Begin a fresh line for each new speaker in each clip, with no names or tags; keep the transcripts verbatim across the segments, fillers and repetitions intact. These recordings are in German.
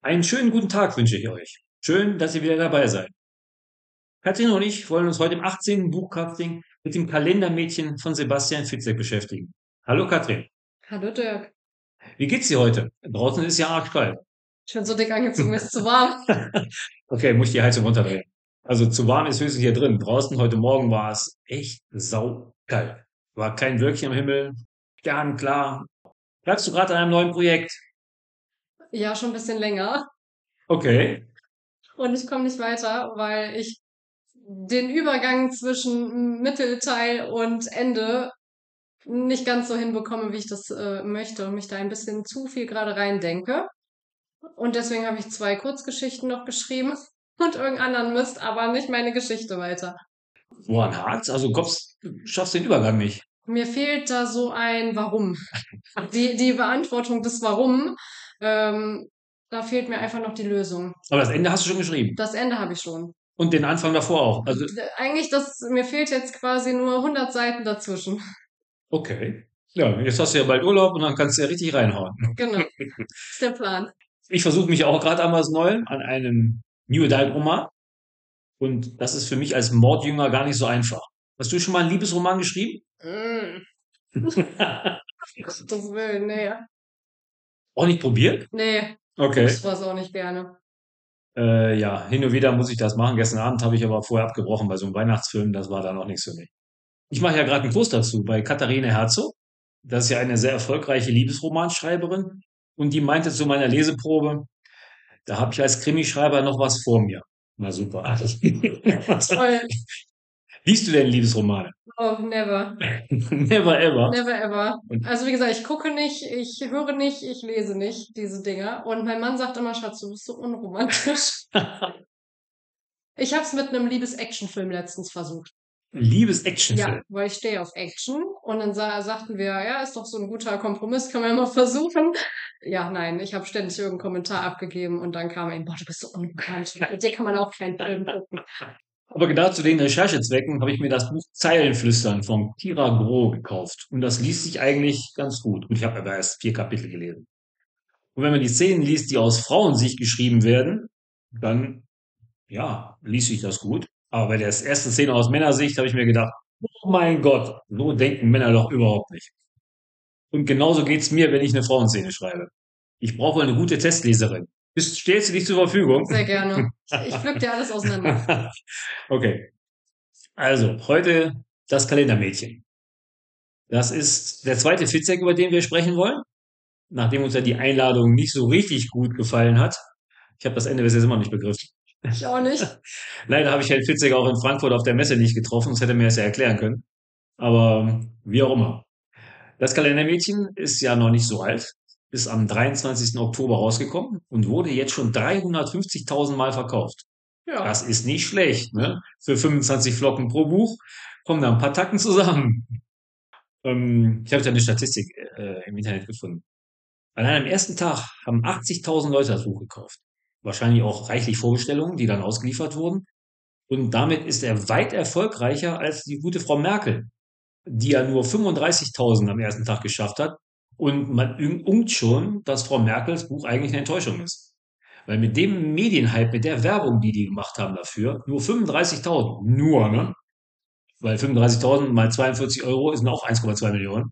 Einen schönen guten Tag wünsche ich euch. Schön, dass ihr wieder dabei seid. Katrin und ich wollen uns heute im achtzehnten Buchcasting mit dem Kalendermädchen von Sebastian Fitzek beschäftigen. Hallo Katrin,
Hallo Dirk.
wie geht's dir heute? Draußen ist ja arschkalt.
Schön so dick angezogen, mir ist zu warm.
Okay, muss ich die Heizung runterdrehen. Also zu warm ist höchstens hier drin. Draußen heute Morgen war es echt saukalt. War kein Wölkchen am Himmel, sternenklar. Bleibst du gerade an einem neuen Projekt?
Ja, schon ein bisschen länger.
Okay.
Und ich komme nicht weiter, weil ich den Übergang zwischen Mittelteil und Ende nicht ganz so hinbekomme, wie ich das äh, möchte und mich da ein bisschen zu viel gerade reindenke. Und deswegen habe ich zwei Kurzgeschichten noch geschrieben und irgendeinen anderen Mist, aber nicht meine Geschichte weiter.
Woran hakt's? Also kommst, schaffst den Übergang nicht.
Mir fehlt da so ein Warum. Die, die Beantwortung des Warum, ähm, da fehlt mir einfach noch die Lösung.
Aber das Ende hast du schon geschrieben.
Das Ende habe ich schon.
Und den Anfang davor auch. Also,
D- Eigentlich, das, mir fehlt jetzt quasi nur hundert Seiten dazwischen.
okay. Ja, jetzt hast du ja bald Urlaub und dann kannst du ja richtig reinhauen.
Genau, ist der Plan.
Ich versuche mich auch gerade an was Neuem, an einem New Adult Roman. Und das ist für mich als Mordjünger gar nicht so einfach. Hast du schon mal einen Liebesroman geschrieben?
Mm, das will, nee.
Auch nicht probiert?
Nee, guck
Okay.
sowas auch nicht gerne.
Äh, ja, hin und wieder muss ich das machen. Gestern Abend habe ich aber vorher abgebrochen bei so einem Weihnachtsfilm. Das war dann auch nichts für mich. Ich mache ja gerade einen Kurs dazu bei Katharine Herzog. Das ist ja eine sehr erfolgreiche Liebesromanschreiberin. Und die meinte zu meiner Leseprobe, da habe ich als Krimischreiber noch was vor mir. Na super.
Toll.
Liest du denn Liebesromane?
Oh, never.
Never ever.
Never ever.
Und
Also wie gesagt, ich gucke nicht, ich höre nicht, ich lese nicht diese Dinger. Und mein Mann sagt immer, Schatz, du bist so unromantisch. Ich habe es mit einem Liebes-Action-Film letztens versucht. Ja,
Liebes-Actionfilm.
weil ich stehe auf Action. Und dann sa sagten wir, ja, ist doch so ein guter Kompromiss, kann man ja mal versuchen. Ja, nein, ich habe ständig irgendeinen Kommentar abgegeben und dann kam eben, boah, du bist so unromantisch. Mit dir kann man auch keinen Film gucken.
Aber genau zu den Recherchezwecken habe ich mir das Buch Zeilenflüstern von Kira Groh gekauft. Und das liest sich eigentlich ganz gut. Und ich habe aber erst vier Kapitel gelesen. Und wenn man die Szenen liest, die aus Frauensicht geschrieben werden, dann, ja, liest sich das gut. Aber bei der ersten Szene aus Männersicht habe ich mir gedacht, oh mein Gott, so denken Männer doch überhaupt nicht. Und genauso geht's mir, wenn ich eine Frauenszene schreibe. Ich brauche eine gute Testleserin. Bist, stellst du dich zur Verfügung?
Sehr gerne. Ich pflück dir alles auseinander.
Okay, also heute das Kalendermädchen. Das ist der zweite Fitzek, über den wir sprechen wollen, nachdem uns ja die Einladung nicht so richtig gut gefallen hat. Ich habe das Ende bis jetzt immer nicht begriffen.
Ich auch nicht.
Leider habe ich Herrn Fitzek auch in Frankfurt auf der Messe nicht getroffen, das hätte mir das ja erklären können. Aber wie auch immer. Das Kalendermädchen ist ja noch nicht so alt, ist am dreiundzwanzigsten Oktober rausgekommen und wurde jetzt schon dreihundertfünfzigtausend Mal verkauft.
Ja.
Das ist nicht schlecht, ne? Für fünfundzwanzig Flocken pro Buch kommen da ein paar Tacken zusammen. Ähm, ich habe da eine Statistik äh, im Internet gefunden. Allein am ersten Tag haben achtzigtausend Leute das Buch gekauft. Wahrscheinlich auch reichlich Vorbestellungen, die dann ausgeliefert wurden. Und damit ist er weit erfolgreicher als die gute Frau Merkel, die ja nur fünfunddreißigtausend am ersten Tag geschafft hat. Und man unkt schon, dass Frau Merkels Buch eigentlich eine Enttäuschung ist. Weil mit dem Medienhype, mit der Werbung, die die gemacht haben dafür, nur fünfunddreißigtausend. Nur, ne? Weil fünfunddreißigtausend mal zweiundvierzig Euro sind auch eins Komma zwei Millionen.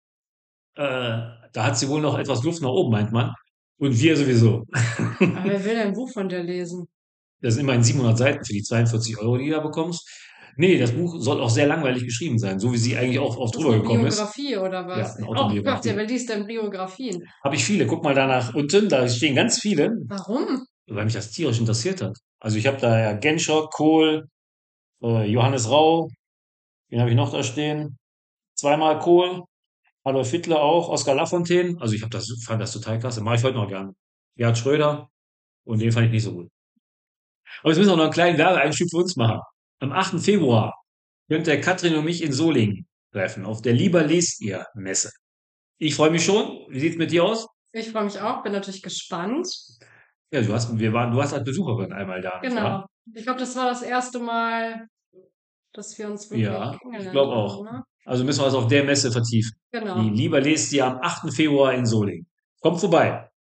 Äh, da hat sie wohl noch etwas Luft nach oben, meint man. Und wir sowieso.
Aber wer will ein Buch von der lesen?
Das sind immerhin siebenhundert Seiten für die zweiundvierzig Euro, die du da bekommst. Nee, das Buch soll auch sehr langweilig geschrieben sein, so wie sie eigentlich auch oft
Ist das
drüber
eine
gekommen ist.
Biografie oder
Ja,
was?
eine
Oh Gott, ja,
Autobiografie.
wer liest denn Biografien?
Habe ich viele. Guck mal da nach unten, da stehen ganz viele,
Warum?
weil mich das tierisch interessiert hat. Also ich habe da ja Genscher, Kohl, äh, Johannes Rau, wen habe ich noch da stehen? Zweimal Kohl, Adolf Hitler auch, Oskar Lafontaine. Also ich habe das, fand das total klasse. Mache ich heute noch gern. Gerhard Schröder und den fand ich nicht so gut. Aber jetzt müssen wir noch einen kleinen Werbeeinschub für uns machen. Am achten Februar könnt ihr Katrin und mich in Solingen treffen, auf der Lieber lest ihr Messe. Ich freue mich schon. Wie sieht's mit dir aus?
Ich freue mich auch, bin natürlich gespannt.
Ja, du hast, wir waren, du warst als Besucherin einmal da, nicht wahr?
Genau. Ich glaube, das war das erste Mal, dass wir uns wirklich
Ja, ich
kennengelernt
glaube
haben,
auch.
ne?
Also müssen wir es auf der Messe vertiefen. Die
Genau.
Lieber lest ihr am achten Februar in Solingen. Kommt vorbei.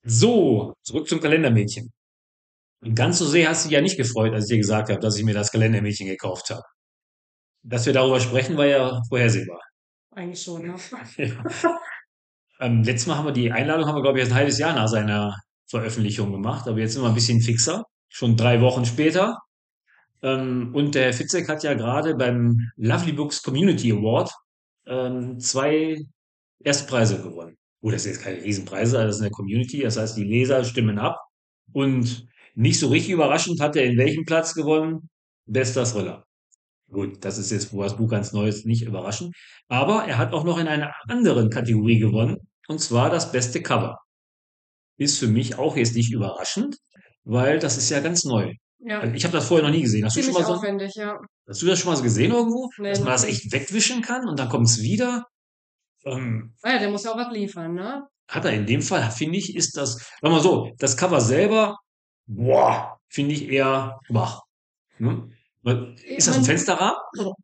So, zurück zum Kalendermädchen. Ganz so sehr hast du dich ja nicht gefreut, als ich dir gesagt habe, dass ich mir das Kalendermädchen gekauft habe. Dass wir darüber sprechen, war ja vorhersehbar.
Eigentlich schon, ne?
Ja. Ähm, letztes Mal haben wir die Einladung, haben wir, glaube ich, erst ein halbes Jahr nach seiner Veröffentlichung gemacht, aber jetzt sind wir ein bisschen fixer, schon drei Wochen später. Ähm, und der Herr Fitzek hat ja gerade beim Lovely Books Community Award ähm, zwei erste Preise gewonnen. Gut, das sind jetzt keine Riesenpreise, also das ist eine Community, das heißt, die Leser stimmen ab. Und nicht so richtig überraschend hat er in welchem Platz gewonnen? Bester Thriller. Gut, das ist jetzt, wo das Buch ganz neu ist, nicht überraschend. Aber er hat auch noch in einer anderen Kategorie gewonnen, und zwar das beste Cover. Ist für mich auch jetzt nicht überraschend, weil das ist ja ganz neu.
Ja,
Also ich habe das vorher noch nie gesehen. Hast du schon
ziemlich
mal so,
aufwendig, ja.
hast du das schon mal so gesehen irgendwo?
Nee,
Dass man
noch
das
nicht.
echt wegwischen kann und dann kommt es wieder? Ähm,
Ah ja, der muss ja auch was liefern, ne?
hat er in dem Fall, finde ich, ist das, sagen wir mal so, das Cover selber, boah, finde ich eher schwach. Ne? Weil- Ist das ein
Man,
Fensterrahmen?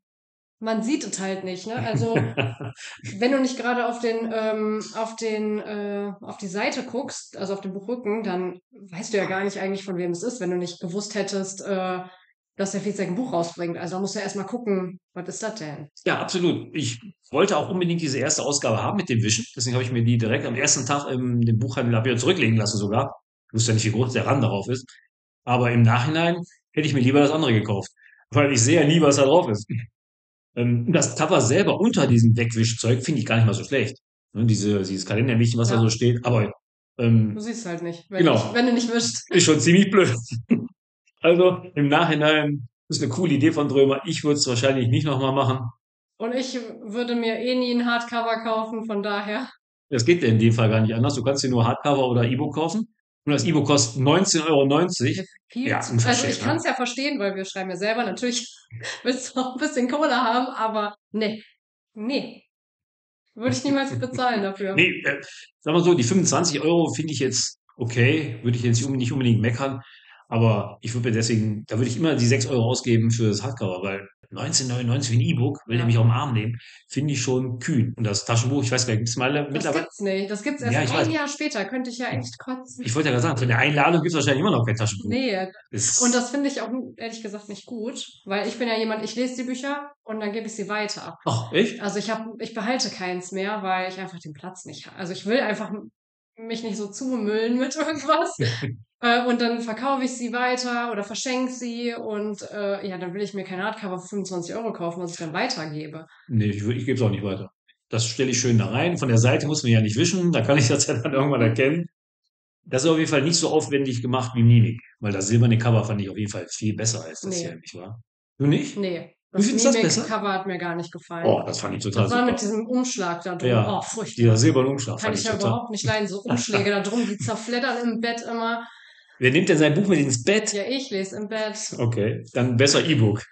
man sieht es halt nicht, ne? Also, wenn du nicht gerade auf den, ähm, auf den, äh, auf die Seite guckst, also auf den Buchrücken, dann weißt du ja gar nicht eigentlich, von wem es ist, wenn du nicht gewusst hättest, äh, dass der Fitzek ein Buch rausbringt. Also da musst du ja erstmal gucken, was ist das denn?
Ja, absolut. Ich wollte auch unbedingt diese erste Ausgabe haben mit dem Wischen. Deswegen habe ich mir die direkt am ersten Tag im dem Buchhandel hab ich wieder zurücklegen lassen sogar. Ich wusste ja nicht, wie groß der Rand darauf ist. Aber im Nachhinein hätte ich mir lieber das andere gekauft. Weil ich sehe ja nie, was da drauf ist. Ähm, das Cover selber unter diesem Wegwischzeug finde ich gar nicht mal so schlecht. Ne, diese, dieses Kalendermädchen, was da so
Ja,
steht. Aber
du
ähm,
siehst halt nicht, wenn du nicht,
genau,
wenn du nicht wischst.
ist schon ziemlich blöd. Also im Nachhinein ist eine coole Idee von Drömer. Ich würde es wahrscheinlich nicht nochmal machen.
Und ich würde mir eh nie ein Hardcover kaufen, von daher.
Das geht ja in dem Fall gar nicht anders. Du kannst dir nur Hardcover oder E-Book kaufen. Und das E-Book kostet neunzehn Euro neunzig.
Viel
Ja,
zu, also ich
unverschämt,
kann
ne?
es ja verstehen, weil wir schreiben ja selber, natürlich willst du auch ein bisschen Kohle haben, aber nee, nee, würde ich niemals bezahlen dafür.
Nee, äh, sagen wir so, die fünfundzwanzig Euro finde ich jetzt okay. Würde ich jetzt nicht unbedingt nicht unbedingt meckern. Aber ich würde mir deswegen, da würde ich immer die sechs Euro ausgeben für das Hardcover, weil neunzehn neunundneunzig für ein E-Book, will der mich
Ja,
auf den Arm nehmen, finde ich schon kühn. Und das Taschenbuch, ich weiß gar nicht, gibt's mal
das
mittlerweile?
gibt's nicht. Das gibt's erst
Ja, ich
ein
weiß.
Jahr später, könnte ich ja echt kotzen.
Ich wollte ja gerade sagen, von der Einladung gibt's wahrscheinlich immer noch kein Taschenbuch.
Nee. Und
Ist,
das finde ich auch ehrlich gesagt nicht gut, weil ich bin ja jemand, ich lese die Bücher und dann gebe ich sie weiter.
ach, echt?
Also ich habe, ich behalte keins mehr, weil ich einfach den Platz nicht habe. Also ich will einfach mich nicht so zumüllen mit irgendwas. Äh, und dann verkaufe ich sie weiter oder verschenke sie und äh, ja, dann will ich mir kein Hardcover für fünfundzwanzig Euro kaufen, was ich dann weitergebe.
Nee, ich, wür- ich gebe es auch nicht weiter. Das stelle ich schön da rein. Von der Seite muss man ja nicht wischen, da kann ich das ja dann irgendwann erkennen. Das ist auf jeden Fall nicht so aufwendig gemacht wie Mimik, weil das silberne Cover fand ich auf jeden Fall viel besser als das hier,
Nee,
nicht wahr? Du nicht?
nee.
Du
Das
findest das besser?
Mimik-Cover hat mir gar nicht gefallen.
Oh, das fand ich total
Das war
super.
mit diesem Umschlag da drum.
Ja,
Oh,
dieser
furchtbar.
silberne Umschlag
Kann
fand
ich
ich
ja
total.
überhaupt nicht leiden. So Umschläge da drum, die zerfleddern im Bett immer.
Wer nimmt denn sein Buch mit ins Bett?
Ja, ich lese im Bett.
Okay, dann besser E-Book.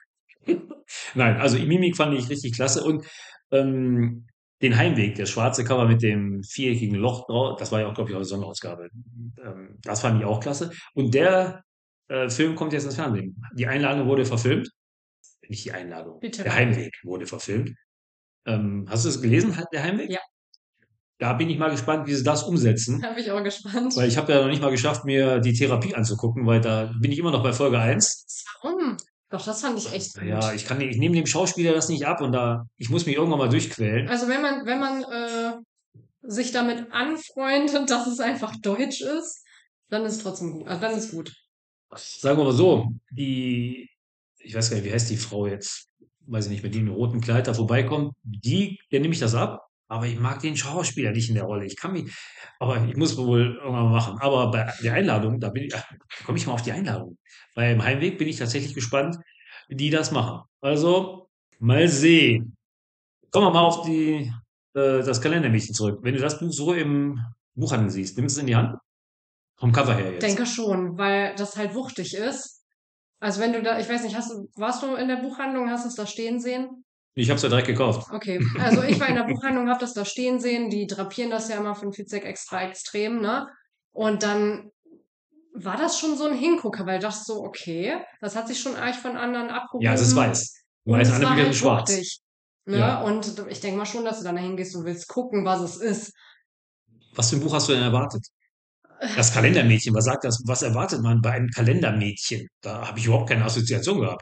Nein, also Mimik fand ich richtig klasse und ähm, den Heimweg, das schwarze Cover mit dem viereckigen Loch drauf, das war ja auch, glaube ich, auch eine Sonderausgabe. Ähm, das fand ich auch klasse. Und der äh, Film kommt jetzt ins Fernsehen. Die Einladung wurde verfilmt. Nicht die Einladung,
Die
der
Therapie.
Heimweg wurde verfilmt. Ähm, hast du es gelesen, der Heimweg?
Ja,
Da bin ich mal gespannt, wie sie das umsetzen.
da bin ich auch gespannt.
Weil ich habe ja noch nicht mal geschafft, mir die Therapie anzugucken, weil da bin ich immer noch bei Folge eins.
Warum? Doch, das fand ich echt
Ja,
gut.
ich kann, nicht- ich nehme dem Schauspieler das nicht ab und da, ich muss mich irgendwann mal durchquälen.
Also wenn man, wenn man äh, sich damit anfreundet, dass es einfach Deutsch ist, dann ist es trotzdem gut. Also dann ist gut.
Sagen wir mal so, die, ich weiß gar nicht, wie heißt die Frau jetzt, weiß ich nicht, mit dem roten Kleid da vorbeikommt, die, der nehme ich das ab, aber ich mag den Schauspieler nicht in der Rolle. Ich kann mich, aber ich muss wohl irgendwann mal machen. Aber bei der Einladung, da bin ich, komme ich mal auf die Einladung. Beim Heimweg bin ich tatsächlich gespannt, wie die das machen. Also, mal sehen. Kommen wir mal auf die, äh, das Kalendermädchen zurück. Wenn du das Buch so im Buchhandel siehst, nimmst du es in die Hand? Vom Cover her jetzt.
Denke schon, weil das halt wuchtig ist. Also wenn du da, ich weiß nicht, hast du, warst du in der Buchhandlung, hast du es da stehen sehen?
Ich habe es ja direkt gekauft.
Okay, also ich war in der Buchhandlung, hab das da stehen sehen, die drapieren das ja immer von Fitzek extra extrem, ne? Und dann war das schon so ein Hingucker, weil ich dachte so, okay, das hat sich schon arg von anderen
Ja, es ist
abgehoben
weiß. Die
und
meisten
es
anderen
war
Bücher sind
halt
schwarz.
wuchtig, ne?
Ja.
Und ich denke mal schon, dass du dann da hingehst und willst gucken, was es ist.
Was für ein Buch hast du denn erwartet? Das Kalendermädchen, was sagt das? Was erwartet man bei einem Kalendermädchen? Da habe ich überhaupt keine Assoziation gehabt.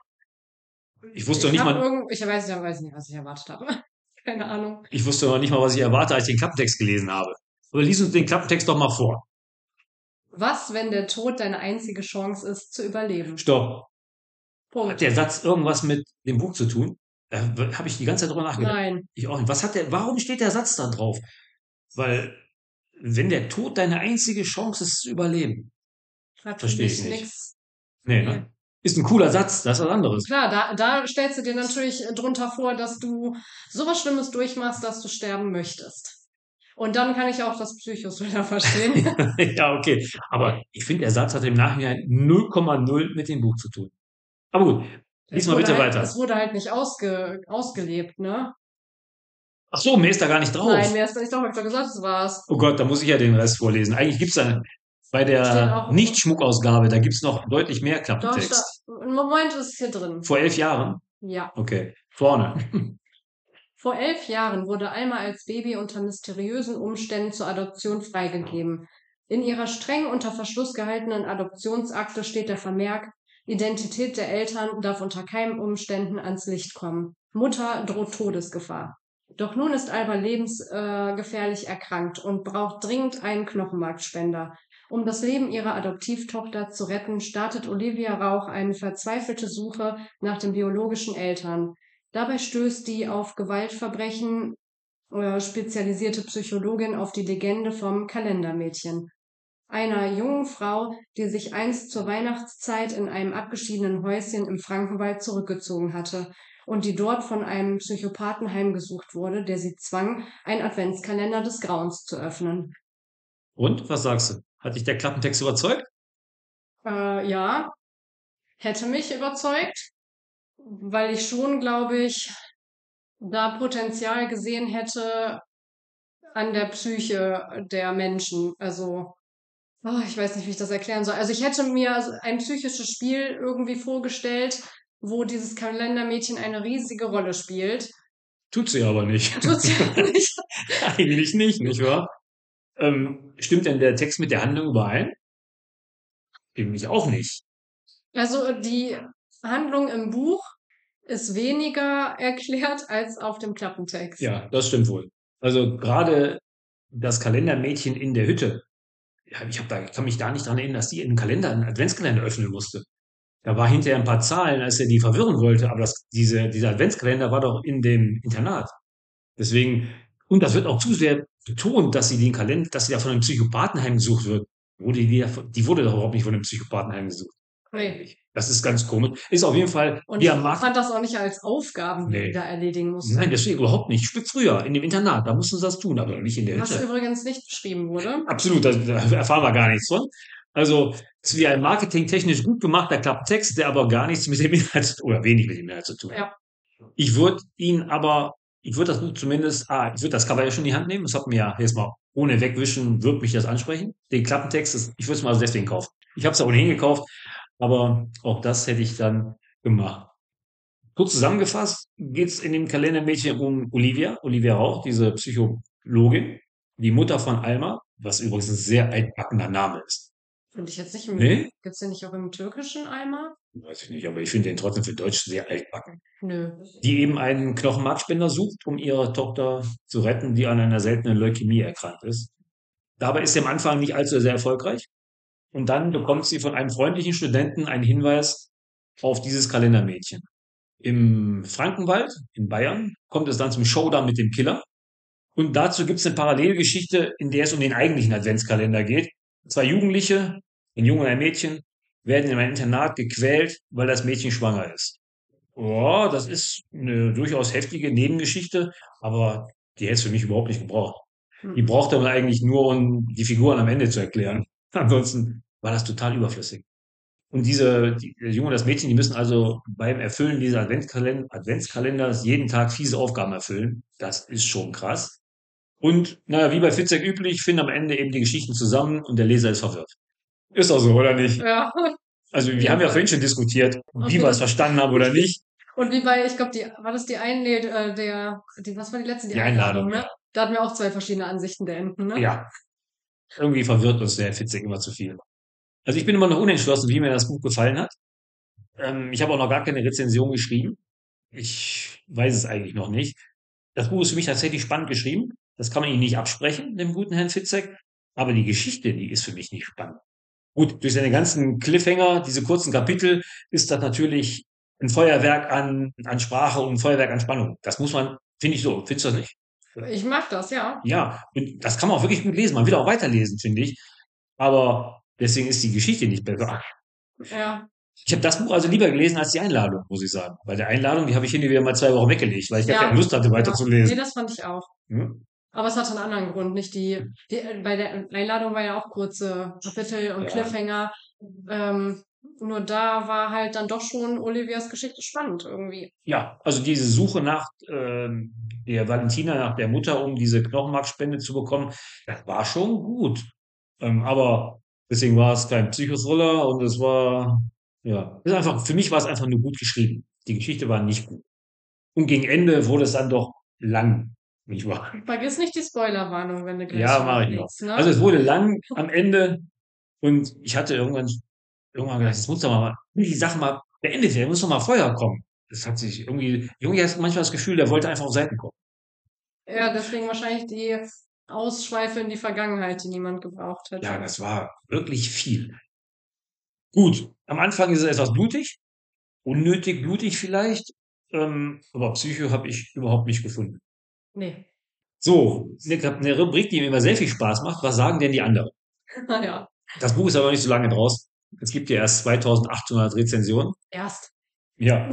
Ich wusste noch
Ich
nicht
habe
mal,
irgend, ich weiß, ich weiß nicht, was ich erwartet habe. Keine Ahnung.
ich wusste noch nicht mal, was ich erwarte, als ich den Klappentext gelesen habe. Aber lies uns den Klappentext doch mal vor.
Was, wenn der Tod deine einzige Chance ist, zu überleben?
Stopp. Hat
Punkt.
der Satz irgendwas mit dem Buch zu tun? Da habe ich die ganze Zeit drüber nachgedacht.
Nein.
Ich auch nicht. Was hat der, warum steht der Satz da drauf? Weil, wenn der Tod deine einzige Chance ist zu überleben,
Hat für
verstehe ich
mich
nicht.
nichts.
Nee,
Nee.
ne? Ist ein cooler Satz, das ist was anderes.
Klar, da, da stellst du dir natürlich drunter vor, dass du sowas Schlimmes durchmachst, dass du sterben möchtest. Und dann kann ich auch das Psychos wieder verstehen.
Ja, okay. Aber ich finde, der Satz hat im Nachhinein null Komma null mit dem Buch zu tun. Aber gut, lies
Es
mal
wurde
bitte
halt,
weiter.
es wurde halt nicht ausge, ausgelebt, ne?
Ach so, mehr ist da gar nicht
Nein,
drauf.
mir ist nicht doch, hab ich doch gesagt, das war's.
Oh Gott, da muss ich ja den Rest vorlesen. Eigentlich gibt's da bei
Steht
der
auch,
Nicht-Schmuckausgabe, da gibt's noch deutlich mehr
doch, sta-
Klappentext.
im Moment ist es hier drin.
Vor elf Jahren?
Ja.
Okay, vorne.
Vor elf Jahren wurde Alma als Baby unter mysteriösen Umständen zur Adoption freigegeben. In ihrer streng unter Verschluss gehaltenen Adoptionsakte steht der Vermerk: Identität der Eltern darf unter keinen Umständen ans Licht kommen. Mutter droht Todesgefahr. Doch nun ist Alba lebensgefährlich äh, gefährlich erkrankt und braucht dringend einen Knochenmarkspender. Um das Leben ihrer Adoptivtochter zu retten, startet Olivia Rauch eine verzweifelte Suche nach den biologischen Eltern. Dabei stößt die auf Gewaltverbrechen äh, spezialisierte Psychologin auf die Legende vom Kalendermädchen, einer jungen Frau, die sich einst zur Weihnachtszeit in einem abgeschiedenen Häuschen im Frankenwald zurückgezogen hatte und die dort von einem Psychopathen heimgesucht wurde, der sie zwang, einen Adventskalender des Grauens zu öffnen.
Und, was sagst du? Hat dich der Klappentext überzeugt?
Äh, ja, hätte mich überzeugt, weil ich schon, glaube ich, da Potenzial gesehen hätte an der Psyche der Menschen. Also, oh, ich weiß nicht, wie ich das erklären soll. Also ich hätte mir so ein psychisches Spiel irgendwie vorgestellt, wo dieses Kalendermädchen eine riesige Rolle spielt.
Tut sie aber nicht.
Tut sie aber nicht.
Eigentlich nicht, nicht wahr? Ähm, stimmt denn der Text mit der Handlung überein? Nämlich auch nicht.
Also die Handlung im Buch ist weniger erklärt als auf dem Klappentext.
Ja, das stimmt wohl. Also gerade das Kalendermädchen in der Hütte. Ja, ich hab da, ich kann mich da nicht dran erinnern, dass die einen Kalender, einen Adventskalender öffnen musste. Da war hinterher ein paar Zahlen, als er die verwirren wollte, aber das, diese, dieser Adventskalender war doch in dem Internat. Deswegen, und das wird auch zu sehr betont, dass sie den Kalender, dass sie da von einem Psychopathen heimgesucht wird. Wurde die, ja von- die wurde doch überhaupt nicht von einem Psychopathen heimgesucht.
Nee.
Das ist ganz komisch. Ist auf jeden Fall,
Und
wie
ich
am Markt.
fand das auch nicht als Aufgaben, die
Nee.
die da erledigen mussten.
Nein, deswegen überhaupt nicht. Stück früher, in dem Internat, da mussten sie das tun, aber nicht in der
Was
Hütte.
übrigens nicht beschrieben wurde.
Absolut, da, da erfahren wir gar nichts von. Also, es ist wie ein marketingtechnisch gut gemachter Klappentext, der aber gar nichts mit dem Inhalt, oder wenig mit dem Inhalt zu tun hat.
Ja.
Ich würde ihn aber, ich würde das Buch zumindest, ah, ich würde das Cover ja schon in die Hand nehmen. Das hat mir ja jetzt mal ohne Wegwischen, wird mich das ansprechen. Den Klappentext, das, ich würde es mal also deswegen kaufen. Ich habe es ja ohnehin gekauft, aber auch das hätte ich dann gemacht. Kurz zusammengefasst geht es in dem Kalendermädchen um Olivia, Olivia Rauch, diese Psychologin, die Mutter von Alma, was übrigens ein sehr altbackener Name ist.
Finde ich jetzt nicht im,
Nee?
gibt's den nicht auch im Türkischen Eimer?
Weiß ich nicht, aber ich finde den trotzdem für Deutsch sehr altbacken.
Nö.
Die eben einen Knochenmarkspender sucht, um ihre Tochter zu retten, die an einer seltenen Leukämie erkrankt ist. Dabei ist sie am Anfang nicht allzu sehr erfolgreich. Und dann bekommt sie von einem freundlichen Studenten einen Hinweis auf dieses Kalendermädchen. Im Frankenwald in Bayern kommt es dann zum Showdown mit dem Killer. Und dazu gibt es eine Parallelgeschichte, in der es um den eigentlichen Adventskalender geht. Zwei Jugendliche, ein Junge und ein Mädchen, werden in einem Internat gequält, weil das Mädchen schwanger ist. Ja, das ist eine durchaus heftige Nebengeschichte, aber die hätte es für mich überhaupt nicht gebraucht. Die
Hm.
brauchte man eigentlich nur, um die Figuren am Ende zu erklären. Ansonsten war das total überflüssig. Und diese, die, der Junge und das Mädchen, die müssen also beim Erfüllen dieser Adventskalender, Adventskalenders jeden Tag fiese Aufgaben erfüllen. Das ist schon krass. Und, naja, wie bei Fitzek üblich, finden am Ende eben die Geschichten zusammen und der Leser ist verwirrt. Ist auch so, oder nicht?
Ja.
Also, wir
jeden
haben ja
Fall.
vorhin schon diskutiert,
Und
wie
wie
wir es
das-
verstanden haben oder nicht.
Und wie bei, ich glaube, die, war das die eine, nee, äh, der, die, was war die letzte? Die,
Die Einladung,
ne?
ja.
Da hatten wir auch zwei verschiedene Ansichten der Enden, ne?
Ja. irgendwie verwirrt uns der Herr Fitzek immer zu viel. Also ich bin immer noch unentschlossen, wie mir das Buch gefallen hat. Ähm, ich habe auch noch gar keine Rezension geschrieben. Ich weiß es eigentlich noch nicht. Das Buch ist für mich tatsächlich spannend geschrieben. Das kann man ihm nicht absprechen, dem guten Herrn Fitzek. Aber die Geschichte, die ist für mich nicht spannend. Gut, durch seine ganzen Cliffhanger, diese kurzen Kapitel, ist das natürlich ein Feuerwerk an, an Sprache und ein Feuerwerk an Spannung. Das muss man, finde ich so. Findest du das nicht?
Ich mag das, ja.
Ja, und das kann man auch wirklich gut lesen. Man will auch weiterlesen, finde ich. Aber deswegen ist die Geschichte nicht besser.
Ja.
Ich habe das Buch also lieber gelesen als die Einladung, muss ich sagen. Bei der Einladung, die habe ich hin und wieder mal zwei Wochen weggelegt, weil ich gar keine
Ja.
Lust hatte,
Ja. Nee,
weiterzulesen.
das fand ich auch.
Hm?
Aber es hatte einen anderen Grund, nicht die, die bei der Einladung war ja auch kurze Kapitel und
Ja.
Cliffhanger. Ähm, nur da war halt dann doch schon Olivias Geschichte spannend irgendwie.
Ja, also diese Suche nach ähm, der Valentina, nach der Mutter, um diese Knochenmarkspende zu bekommen, das war schon gut. Ähm, aber deswegen war es kein Psychothriller und es war, ja, ist einfach, für mich war es einfach nur gut geschrieben. Die Geschichte war nicht gut. Und gegen Ende wurde es dann doch lang, nicht wahr?
Vergiss nicht die Spoilerwarnung, wenn du gleich
Ja,
schon
mache ich noch.
auflegst, ne?
Also es wurde lang am Ende und ich hatte irgendwann, irgendwann gedacht, jetzt muss doch mal, die Sache mal beendet werden, muss doch mal Feuer kommen. Das hat sich irgendwie, irgendwie hast du manchmal das Gefühl, der wollte einfach auf Seiten kommen.
Ja, deswegen wahrscheinlich die Ausschweife in die Vergangenheit, die niemand gebraucht
Ja,
hätte.
das war wirklich viel. Gut, am Anfang ist es etwas blutig, unnötig blutig vielleicht, ähm, aber Psycho habe ich überhaupt nicht gefunden.
Nee.
So, eine, eine Rubrik, die mir immer sehr viel Spaß macht. Was sagen denn die anderen?
Naja,
Das Buch ist aber noch nicht so lange draus. Es gibt ja erst zweitausendachthundert Rezensionen.
erst.
Ja,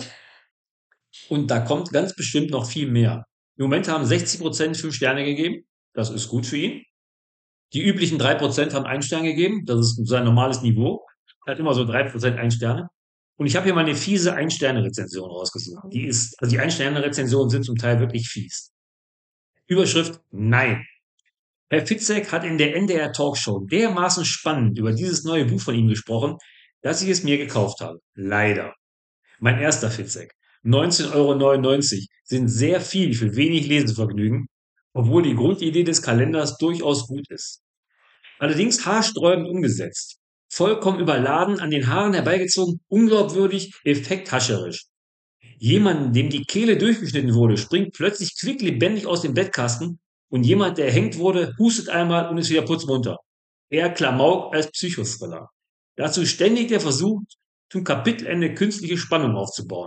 und da kommt ganz bestimmt noch viel mehr. Im Moment haben sechzig Prozent fünf Sterne gegeben. Das ist gut für ihn. Die üblichen drei Prozent haben einen Stern gegeben. Das ist sein normales Niveau. Er hat immer so drei Prozent ein Sterne. Und ich habe hier mal eine fiese Ein-Sterne-Rezension rausgesucht. Die ist, also die Ein-Sterne-Rezensionen sind zum Teil wirklich fies. Überschrift: Nein. Herr Fitzek hat in der N D R-Talkshow dermaßen spannend über dieses neue Buch von ihm gesprochen, dass ich es mir gekauft habe. Leider. Mein erster Fitzek. neunzehn Euro neunundneunzig sind sehr viel für wenig Lesevergnügen, obwohl die Grundidee des Kalenders durchaus gut ist. Allerdings haarsträubend umgesetzt. Vollkommen überladen, an den Haaren herbeigezogen, unglaubwürdig, effekthascherisch. Jemand, dem die Kehle durchgeschnitten wurde, springt plötzlich quicklebendig aus dem Bettkasten und jemand, der erhängt wurde, hustet einmal und ist wieder putzmunter. Eher Klamauk als Psychothriller. Dazu ständig der Versuch, zum Kapitelende künstliche Spannung aufzubauen.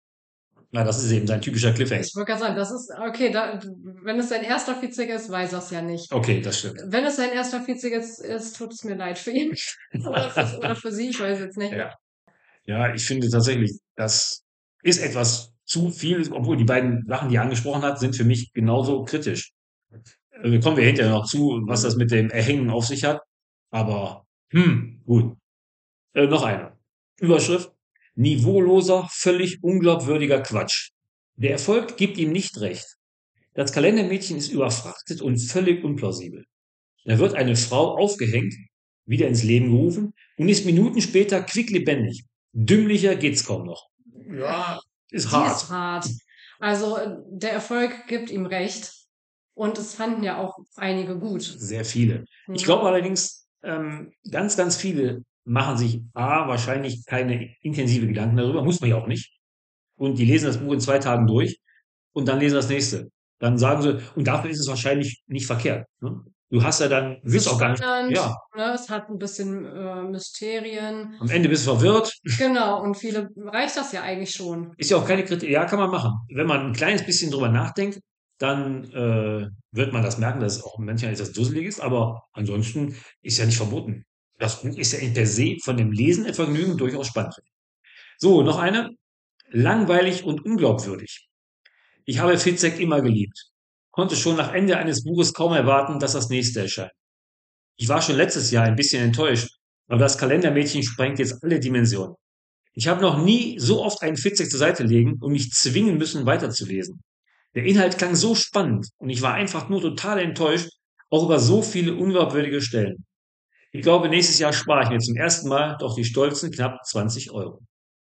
Na, das ist eben sein typischer Cliffhanger.
Ich wollte gerade sagen, das ist, okay, da, wenn es sein erster Vierzig ist, weiß er es ja nicht.
Okay, das stimmt.
Wenn es sein erster Vierzig ist, ist, tut es mir leid für ihn. oder, für, oder für sie, ich weiß jetzt nicht.
Ja. Ja, ich finde tatsächlich, das ist etwas zu viel, obwohl die beiden Sachen, die er angesprochen hat, sind für mich genauso kritisch. Äh, kommen wir hinterher noch zu, was das mit dem Erhängen auf sich hat. Aber, hm, gut. Äh, noch eine. Überschrift: Niveauloser, völlig unglaubwürdiger Quatsch. Der Erfolg gibt ihm nicht recht. Das Kalendermädchen ist überfrachtet und völlig unplausibel. Da wird eine Frau aufgehängt, wieder ins Leben gerufen und ist Minuten später quicklebendig. Dümmlicher geht's kaum noch. Ja, ist
Die
hart.
ist hart. Also äh, der Erfolg gibt ihm recht. Und es fanden ja auch einige gut.
Sehr viele. Ich
Mhm.
glaube allerdings, ähm, ganz, ganz viele machen sich A, wahrscheinlich keine intensive Gedanken darüber, muss man ja auch nicht. Und die lesen das Buch in zwei Tagen durch und dann lesen das nächste. Dann sagen sie, und dafür ist es wahrscheinlich nicht verkehrt. Ne? Du hast ja dann,
Es
willst
ist
auch gar nicht,
spannend,
ja,
ne? Es hat ein bisschen äh, Mysterien.
am Ende bist du verwirrt.
Genau, und viele reicht das ja eigentlich schon.
Ist ja auch keine Kritik. Ja, kann man machen. Wenn man ein kleines bisschen drüber nachdenkt, dann äh, wird man das merken, dass es auch manchmal etwas dusselig ist, aber ansonsten ist ja nicht verboten. Das Buch ist ja in per se von dem Lesen ein Vergnügen durchaus spannend. So, noch eine. Langweilig und unglaubwürdig. Ich habe Fitzek immer geliebt. Konnte schon nach Ende eines Buches kaum erwarten, dass das nächste erscheint. Ich war schon letztes Jahr ein bisschen enttäuscht, aber das Kalendermädchen sprengt jetzt alle Dimensionen. Ich habe noch nie so oft einen Fitzek zur Seite legen und mich zwingen müssen, weiterzulesen. Der Inhalt klang so spannend und ich war einfach nur total enttäuscht, auch über so viele unglaubwürdige Stellen. Ich glaube, nächstes Jahr spare ich mir zum ersten Mal doch die stolzen knapp zwanzig Euro.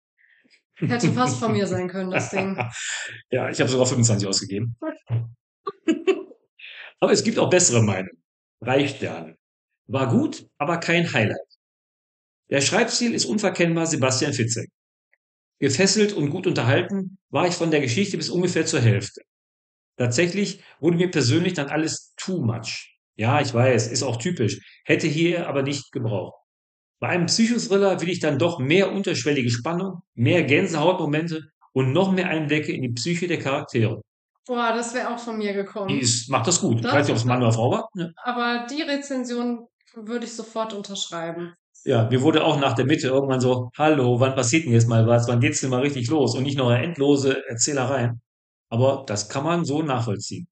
Hätte fast von mir sein können, das Ding.
Ja, ich habe sogar fünfundzwanzig ausgegeben. Aber es gibt auch bessere Meinungen. Drei Sterne. War gut, aber kein Highlight. Der Schreibstil ist unverkennbar Sebastian Fitzek. Gefesselt und gut unterhalten war ich von der Geschichte bis ungefähr zur Hälfte. Tatsächlich wurde mir persönlich dann alles too much. Ja, ich weiß, ist auch typisch, hätte hier aber nicht gebraucht. Bei einem Psychothriller will ich dann doch mehr unterschwellige Spannung, mehr Gänsehautmomente und noch mehr Einblicke in die Psyche der Charaktere.
Boah, das wäre auch von mir
Die
gekommen.
ist, macht das gut. Ich weiß
Das,
nicht, ob es Mann oder Frau war. Ne?
aber die Rezension würde ich sofort unterschreiben.
Ja, mir wurde auch nach der Mitte irgendwann so, hallo, wann passiert denn jetzt mal was? Wann geht's denn mal richtig los? Und nicht noch endlose Erzählereien. Aber das kann man so nachvollziehen.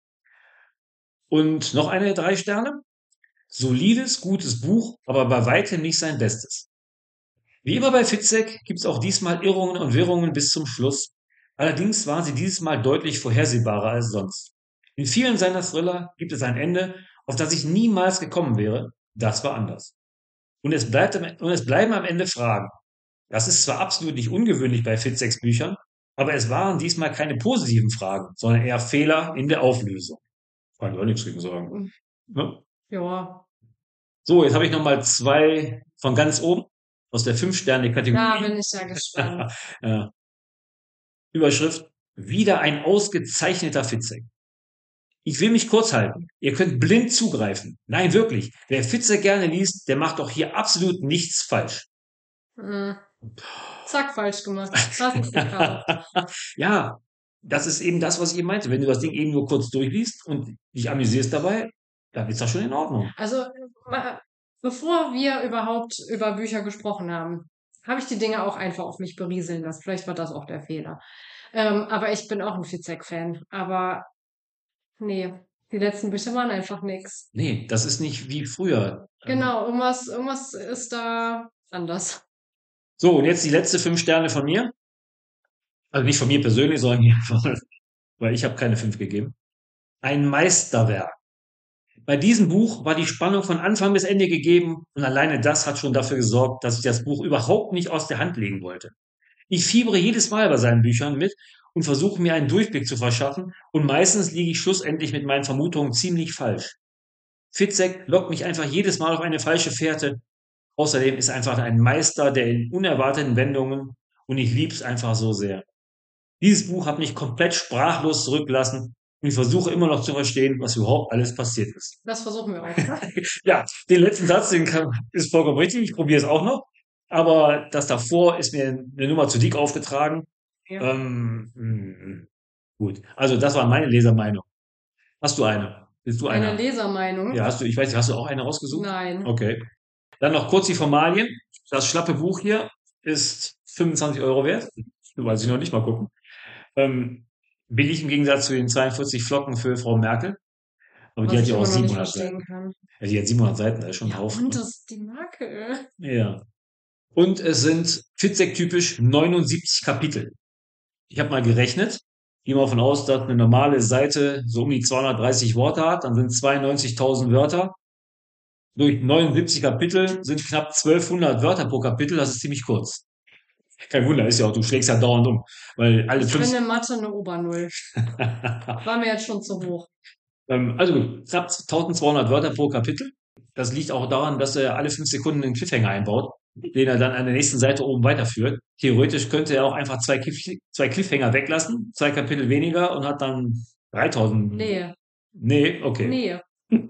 Und noch eine drei Sterne. Solides, gutes Buch, aber bei weitem nicht sein Bestes. Wie immer bei Fitzek gibt es auch diesmal Irrungen und Wirrungen bis zum Schluss. Allerdings waren sie dieses Mal deutlich vorhersehbarer als sonst. In vielen seiner Thriller gibt es ein Ende, auf das ich niemals gekommen wäre. Das war anders. Und es, bleibt am, und es bleiben am Ende Fragen. Das ist zwar absolut nicht ungewöhnlich bei Fitzeks Büchern, aber es waren diesmal keine positiven Fragen, sondern eher Fehler in der Auflösung. Kann ich auch nichts gegen sagen.
Hm,
Ne?
ja,
So, jetzt habe ich nochmal zwei von ganz oben aus der
da bin
Fünf-Sterne-Kategorie.
ich ja gespannt.
Ja. Überschrift: Wieder ein ausgezeichneter Fitzek. Ich will mich kurz halten. Ihr könnt blind zugreifen. Nein, wirklich. Wer Fitzek gerne liest, der macht doch hier absolut nichts falsch.
Hm, zack, falsch gemacht. Hast nicht gekauft.
Ja, das ist eben das, was ich eben meinte. Wenn du das Ding eben nur kurz durchliest und dich amüsierst dabei, dann ist das schon in Ordnung.
Also, ma- bevor wir überhaupt über Bücher gesprochen haben, habe ich die Dinge auch einfach auf mich berieseln lassen. Vielleicht war das auch der Fehler. Ähm, aber ich bin auch ein Fitzek-Fan. Aber nee, die letzten Bücher waren einfach nix.
Nee, das ist nicht wie früher. Ähm,
Genau, irgendwas, irgendwas ist da anders.
So, und jetzt die letzte fünf Sterne von mir. Also nicht von mir persönlich, sondern hier von, weil ich habe keine fünf gegeben. Ein Meisterwerk. Bei diesem Buch war die Spannung von Anfang bis Ende gegeben und alleine das hat schon dafür gesorgt, dass ich das Buch überhaupt nicht aus der Hand legen wollte. Ich fiebere jedes Mal bei seinen Büchern mit und versuche mir einen Durchblick zu verschaffen und meistens liege ich schlussendlich mit meinen Vermutungen ziemlich falsch. Fitzek lockt mich einfach jedes Mal auf eine falsche Fährte. Außerdem ist er einfach ein Meister der in unerwarteten Wendungen und ich lieb's einfach so sehr. Dieses Buch hat mich komplett sprachlos zurückgelassen und ich versuche immer noch zu verstehen, was überhaupt alles passiert ist.
Das versuchen wir auch.
Ja, den letzten Satz, den kann, ist vollkommen richtig. Ich probiere es auch noch. Aber das davor ist mir eine Nummer zu dick aufgetragen.
Ja.
Ähm, mm, gut. Also, das war meine Lesermeinung. Hast du eine? Bist du
Eine
einer?
Lesermeinung?
Ja, hast du, ich weiß nicht, hast du auch eine rausgesucht?
Nein.
Okay. Dann noch kurz die Formalien. Das schlappe Buch hier ist fünfundzwanzig Euro wert. Weiß ich noch nicht, mal gucken. Ähm, billig im Gegensatz zu den zweiundvierzig Flocken für Frau Merkel. Aber die
Was
hat
ich
ja auch
immer noch nicht
siebenhundert
verstehen
Seiten.
kann.
Ja, die hat siebenhundert Seiten, das ist schon ein
Ja,
Haufen.
und
Ne?
das ist die Marke.
Ja. Und es sind Fitzek-typisch neunundsiebzig Kapitel. Ich habe mal gerechnet. Gehen wir davon aus, dass eine normale Seite so um die zweihundertdreißig Worte hat. Dann sind zweiundneunzigtausend Wörter. Durch neunundsiebzig Kapitel sind knapp zwölfhundert Wörter pro Kapitel. Das ist ziemlich kurz. Kein Wunder, ist ja auch, du schlägst ja dauernd um. Weil alle
Ich bin
fünf.
in Mathe eine Obernull. War mir jetzt schon zu hoch.
Ähm, also gut, knapp eintausendzweihundert Wörter pro Kapitel. Das liegt auch daran, dass er alle fünf Sekunden einen Cliffhanger einbaut, den er dann an der nächsten Seite oben weiterführt. Theoretisch könnte er auch einfach zwei, Cliff zwei Cliffhanger weglassen, zwei Kapitel weniger und hat dann dreitausend.
Nee,
Nee, okay.
nee.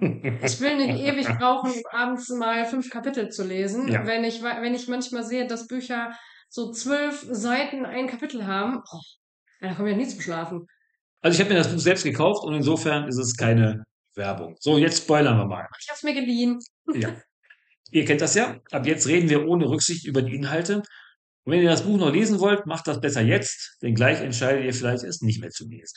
Ich will nicht ewig brauchen, abends mal fünf Kapitel zu lesen.
Ja.
Wenn ich, wenn ich manchmal sehe, dass Bücher so zwölf Seiten ein Kapitel haben, oh, da komme ich ja nie zum Schlafen.
Also ich habe mir das Buch selbst gekauft und insofern ist es keine Werbung. So, jetzt spoilern wir mal.
Ich habe es mir geliehen.
Ja. Ihr kennt das ja. Ab jetzt reden wir ohne Rücksicht über die Inhalte. Und wenn ihr das Buch noch lesen wollt, macht das besser jetzt, denn gleich entscheidet ihr vielleicht, es nicht mehr zu lesen.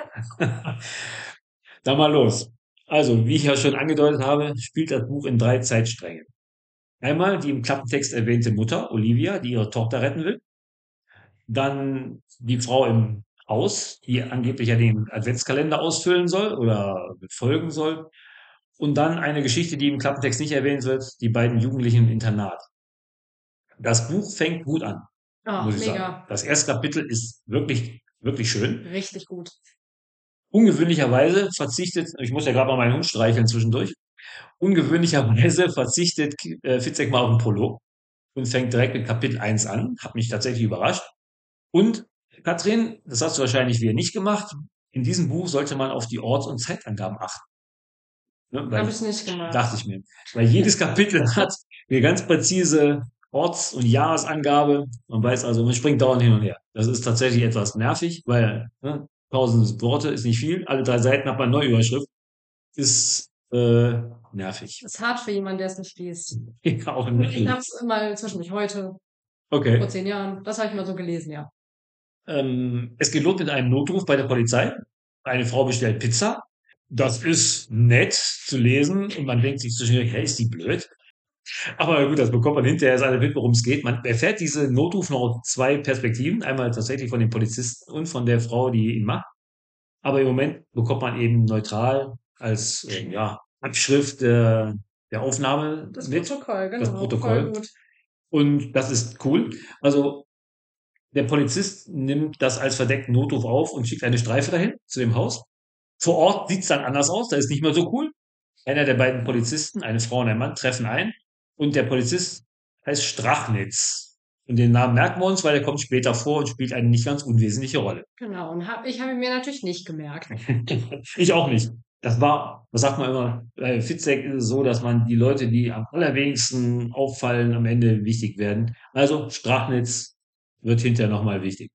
Dann mal los. Also, wie ich ja schon angedeutet habe, spielt das Buch in drei Zeitsträngen. Einmal die im Klappentext erwähnte Mutter, Olivia, die ihre Tochter retten will. Dann die Frau im Haus, die angeblich ja den Adventskalender ausfüllen soll oder befolgen soll. Und dann eine Geschichte, die im Klappentext nicht erwähnt wird, die beiden Jugendlichen im Internat. Das Buch fängt gut an,
Oh,
muss ich sagen.
mega.
Das erste Kapitel ist wirklich, wirklich schön.
Richtig gut.
Ungewöhnlicherweise verzichtet, ich muss ja gerade mal meinen Hund streicheln zwischendurch, Ungewöhnlicherweise verzichtet äh, Fitzek mal auf den Prolog und fängt direkt mit Kapitel eins an. Hat mich tatsächlich überrascht. Und Katrin, das hast du wahrscheinlich wieder nicht gemacht. In diesem Buch sollte man auf die Orts- und Zeitangaben achten. Ne?
Habe
Weil,
ich nicht
dachte
gemacht.
ich mir. Weil jedes Kapitel hat eine ganz präzise Orts- und Jahresangabe. Man weiß also, man springt dauernd hin und her. Das ist tatsächlich etwas nervig, weil ne, tausend Worte ist nicht viel. Alle drei Seiten hat man eine Neuüberschrift. Ist äh, nervig.
Ist hart für jemanden, der es nicht liest.
Ja, auch
Ich
nervig.
habe es mal zwischendurch heute, vor
Okay.
zehn Jahren. Das habe ich mal so gelesen, ja.
Ähm, es geht los mit einem Notruf bei der Polizei. Eine Frau bestellt Pizza. Das ist nett zu lesen und man denkt sich zwischendurch, hä, ist die blöd? Aber gut, das bekommt man hinterher erst alle mit, worum es geht. Man erfährt diese Notruf noch aus zwei Perspektiven. Einmal tatsächlich von dem Polizisten und von der Frau, die ihn macht. Aber im Moment bekommt man eben neutral als äh, ja, Abschrift der, der Aufnahme
Das
mit,
Protokoll,
das
genau. Voll
Protokoll.
gut.
Und das ist cool. Also der Polizist nimmt das als verdeckten Notruf auf und schickt eine Streife dahin zu dem Haus. Vor Ort sieht's dann anders aus, da ist nicht mehr so cool. Einer der beiden Polizisten, eine Frau und ein Mann, treffen ein und der Polizist heißt Strachnitz. Und den Namen merken wir uns, weil er kommt später vor und spielt eine nicht ganz unwesentliche Rolle.
Genau. Und hab, ich habe ihn mir natürlich nicht gemerkt.
Ich auch nicht. Das war, was sagt man immer, bei Fitzek ist es so, dass man die Leute, die am allerwenigsten auffallen, am Ende wichtig werden. Also Strachnitz wird hinterher nochmal wichtig.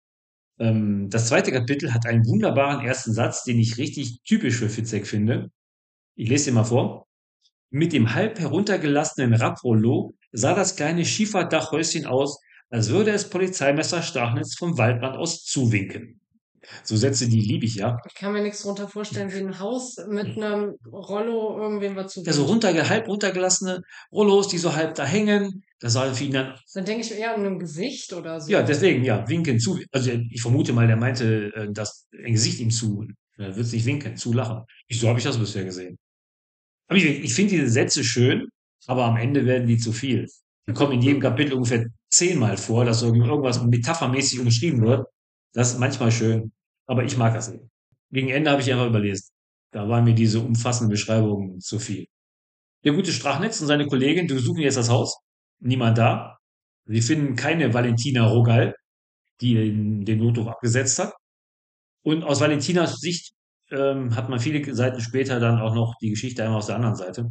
Ähm, das zweite Kapitel hat einen wunderbaren ersten Satz, den ich richtig typisch für Fitzek finde. Ich lese dir mal vor. Mit dem halb heruntergelassenen Rapprollo sah das kleine Schieferdachhäuschen aus, als würde es Polizeimeister Stachnitz vom Waldrand aus zuwinken. So Sätze, die liebe ich ja.
Ich kann mir nichts drunter vorstellen, wie ein Haus mit einem Rollo irgendwem was
Ja, so
zuwinkt.
runter, halb runtergelassene Rollos, die so halb da hängen. Das sah für ihn dann,
Dann denke ich eher an einem Gesicht oder
ja,
so.
deswegen, ja, winken zu. Also ich vermute mal, der meinte, äh, dass ein Gesicht ihm zu, er wird nicht winken, zu lachen. Ich, so habe ich das bisher gesehen. Aber ich, ich finde diese Sätze schön, aber am Ende werden die zu viel. Die kommen in jedem Kapitel ungefähr zehnmal vor, dass irgend- irgendwas metaphermäßig umschrieben wird. Das ist manchmal schön, aber ich mag das nicht. Gegen Ende habe ich einfach überlesen. Da waren mir diese umfassenden Beschreibungen zu viel. Der gute Strachnitz und seine Kollegin durchsuchen jetzt das Haus. Niemand da. Sie finden keine Valentina Rogal, die den, den Notruf abgesetzt hat. Und aus Valentinas Sicht ähm, hat man viele Seiten später dann auch noch die Geschichte einmal aus der anderen Seite.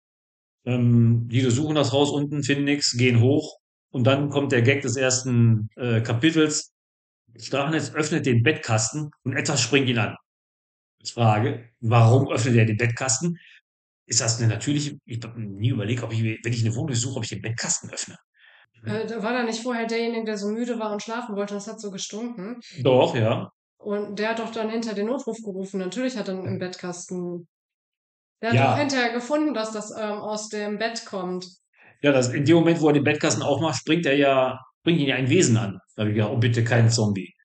Ähm, die durchsuchen das Haus unten, finden nichts, gehen hoch und dann kommt der Gag des ersten äh, Kapitels. Strachnitz öffnet den Bettkasten und etwas springt ihn an. Frage, warum öffnet er den Bettkasten? Ist das eine natürliche, ich habe nie überlegt, ob ich, wenn ich eine Wohnung suche, ob ich den Bettkasten öffne.
Äh, da war da nicht vorher derjenige, der so müde war und schlafen wollte, das hat so gestunken.
Doch, ja.
Und der hat doch dann hinter den Notruf gerufen. Natürlich hat dann im Bettkasten. Der hat doch
Ja,
hinterher gefunden, dass das ähm, aus dem Bett kommt.
ja, das, in dem Moment, wo er den Bettkasten aufmacht, springt er ja, springt ihn ja ein Wesen an. Da habe ich gedacht, oh bitte kein Zombie.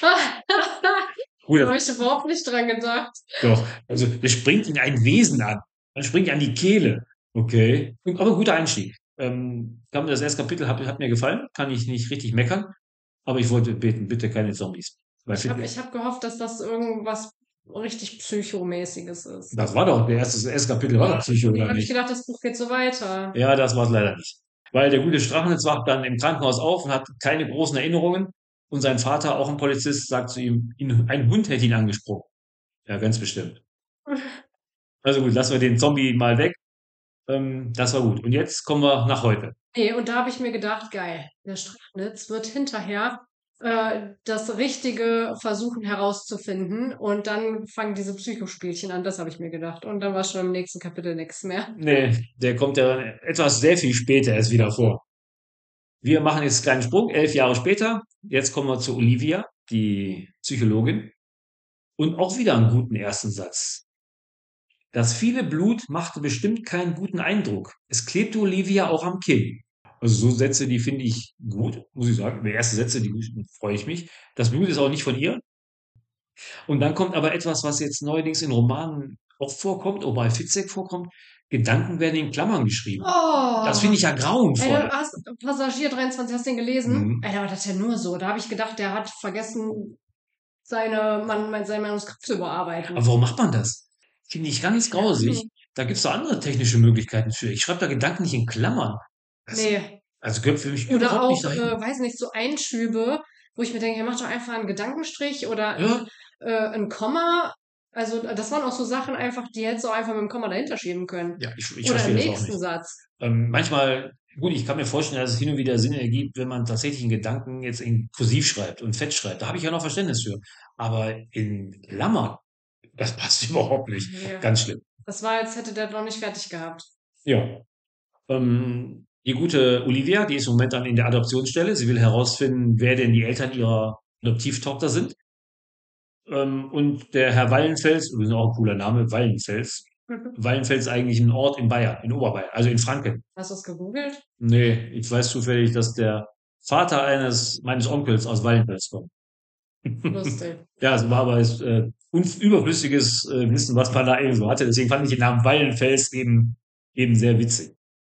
Gut,
Da
das,
habe ich überhaupt nicht dran gedacht.
doch. Also, es springt ihn ein Wesen an. Dann springt ihn an die Kehle. Okay. Aber guter Einstieg. Ähm, das erste Kapitel hat, hat mir gefallen. Kann ich nicht richtig meckern. Aber ich wollte beten, bitte keine Zombies. Weil
Ich habe
Fit-
ich hab gehofft, dass das irgendwas richtig Psychomäßiges ist.
das war doch, der erste, das erste Kapitel war doch Psycho,
Da
oder
habe ich
nicht?
gedacht, das Buch geht so weiter.
Ja, das war es leider nicht. Weil der gute Strachnitz wacht dann im Krankenhaus auf und hat keine großen Erinnerungen. Und sein Vater, auch ein Polizist, sagt zu ihm, ihn, ein Hund hätte ihn angesprochen. Ja, ganz bestimmt. Also gut, lassen wir den Zombie mal weg. Ähm, das war gut. Und jetzt kommen wir nach heute.
Nee, und da habe ich mir gedacht, geil, der Strachnitz wird hinterher äh, das Richtige versuchen herauszufinden und dann fangen diese Psychospielchen an, das habe ich mir gedacht. Und dann war schon im nächsten Kapitel nichts mehr.
Nee, der kommt ja etwas sehr viel später erst wieder vor. Wir machen jetzt einen kleinen Sprung, elf Jahre später. Jetzt kommen wir zu Olivia, die Psychologin. Und auch wieder einen guten ersten Satz. Das viele Blut machte bestimmt keinen guten Eindruck. Es klebte Olivia auch am Kinn. Also so Sätze, die finde ich gut, muss ich sagen. Die erste Sätze, die freue ich mich. Das Blut ist auch nicht von ihr. Und dann kommt aber etwas, was jetzt neuerdings in Romanen auch vorkommt, oder bei Fitzek vorkommt. Gedanken werden in Klammern geschrieben. Das
Oh,
finde ich ja
ey, du
grauenvoll.
hast Passagier dreiundzwanzig, hast du den gelesen?
Mhm.
Ey, da war das ja nur so. Da habe ich gedacht, der hat vergessen, seine, man, sein Manuskript zu
Aber
überarbeiten.
warum macht man das? Finde ich ganz
Keine
grausig.
Ahnung.
da gibt's doch andere technische Möglichkeiten für. Ich schreibe da Gedanken nicht in Klammern. Das,
Nee.
also gehört für mich
Oder
überhaupt nicht
auch,
dahin.
äh, weiß nicht, so Einschübe, wo ich mir denke, mach doch einfach einen Gedankenstrich oder ein,
Ja,
äh, ein Komma. Also das waren auch so Sachen einfach, die hättest du auch einfach mit dem Komma dahinter schieben können.
ja, ich, ich
Oder im
verstehe das auch
nächsten
nicht.
Satz.
Ähm, manchmal, gut, ich kann mir vorstellen, dass es hin und wieder Sinn ergibt, wenn man tatsächlich einen Gedanken jetzt in Kursiv schreibt und fett schreibt. Da habe ich ja noch Verständnis für. Aber in Klammern, das passt überhaupt nicht.
Nee.
Ganz schlimm.
Das war, als hätte der noch nicht fertig gehabt.
Ja. Ähm, die gute Olivia, die ist im Moment dann in der Adoptionsstelle. Sie will herausfinden, wer denn die Eltern ihrer Adoptivtochter sind. Ähm, und der Herr Wallenfels, übrigens auch ein cooler Name, Wallenfels. Wallenfels ist eigentlich ein Ort in Bayern, in Oberbayern, also in Franken.
Hast du es gegoogelt?
Nee, ich weiß zufällig, dass der Vater eines meines Onkels aus Wallenfels kommt.
Lustig.
Ja, es war aber jetzt, äh, unf- überflüssiges äh, Wissen, was man da eben so hatte. Deswegen fand ich den Namen Wallenfels eben, eben sehr witzig.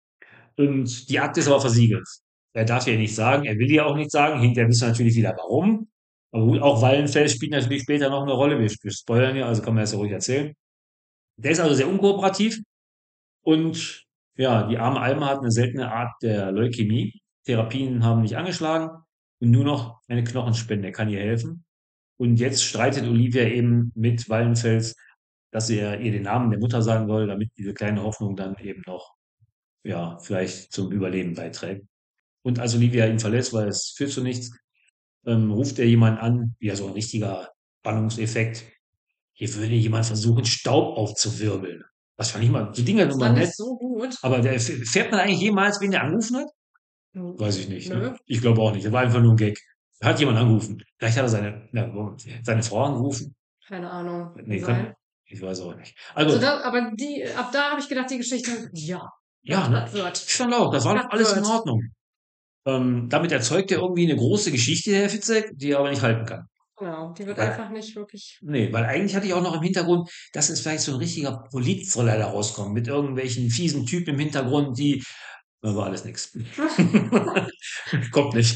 Und die Akte ist aber versiegelt. Er darf ja nicht sagen, er will ja auch nicht sagen. Hinterher wissen wir natürlich wieder warum. Aber gut, auch Wallenfels spielt natürlich später noch eine Rolle. Wir, wir spoilern ja, also kann man das ja ruhig erzählen. Der ist also sehr unkooperativ und ja, die arme Alma hat eine seltene Art der Leukämie. Therapien haben nicht angeschlagen und nur noch eine Knochenspende kann ihr helfen. Und jetzt streitet Olivia eben mit Wallenfels, dass er ihr den Namen der Mutter sagen soll, damit diese kleine Hoffnung dann eben noch, ja, vielleicht zum Überleben beiträgt. Und als Olivia ihn verlässt, weil es führt zu nichts, ähm, ruft er jemanden an, ja, so ein richtiger Spannungseffekt. Hier würde jemand versuchen, Staub aufzuwirbeln. Das fand ich mal, so Dinger
Das
sind
war
mal nett.
nicht so gut.
Aber der, fährt man eigentlich jemals, wen der angerufen hat? Weiß ich nicht, ne?
Nö,
Ich glaube auch nicht. Das war einfach nur ein Gag. Hat jemand angerufen. Vielleicht hat er seine, na, seine Frau angerufen.
keine Ahnung. Kann
Nee, kann,
sein.
ich weiß auch nicht.
Also
Also,
da, aber die, ab da habe ich gedacht, die Geschichte, ja,
ja,
das,
ne?
das wird.
Ich fand auch, das war
Das
doch alles in
wird.
Ordnung. Ähm, damit erzeugt er irgendwie eine große Geschichte, der Herr Fitzek, die er aber nicht halten kann.
Genau, die wird
Weil,
einfach nicht wirklich.
nee, weil eigentlich hatte ich auch noch im Hintergrund, dass es vielleicht so ein richtiger Politthriller da rauskommt, mit irgendwelchen fiesen Typen im Hintergrund, die, das war alles nix. Kommt nicht.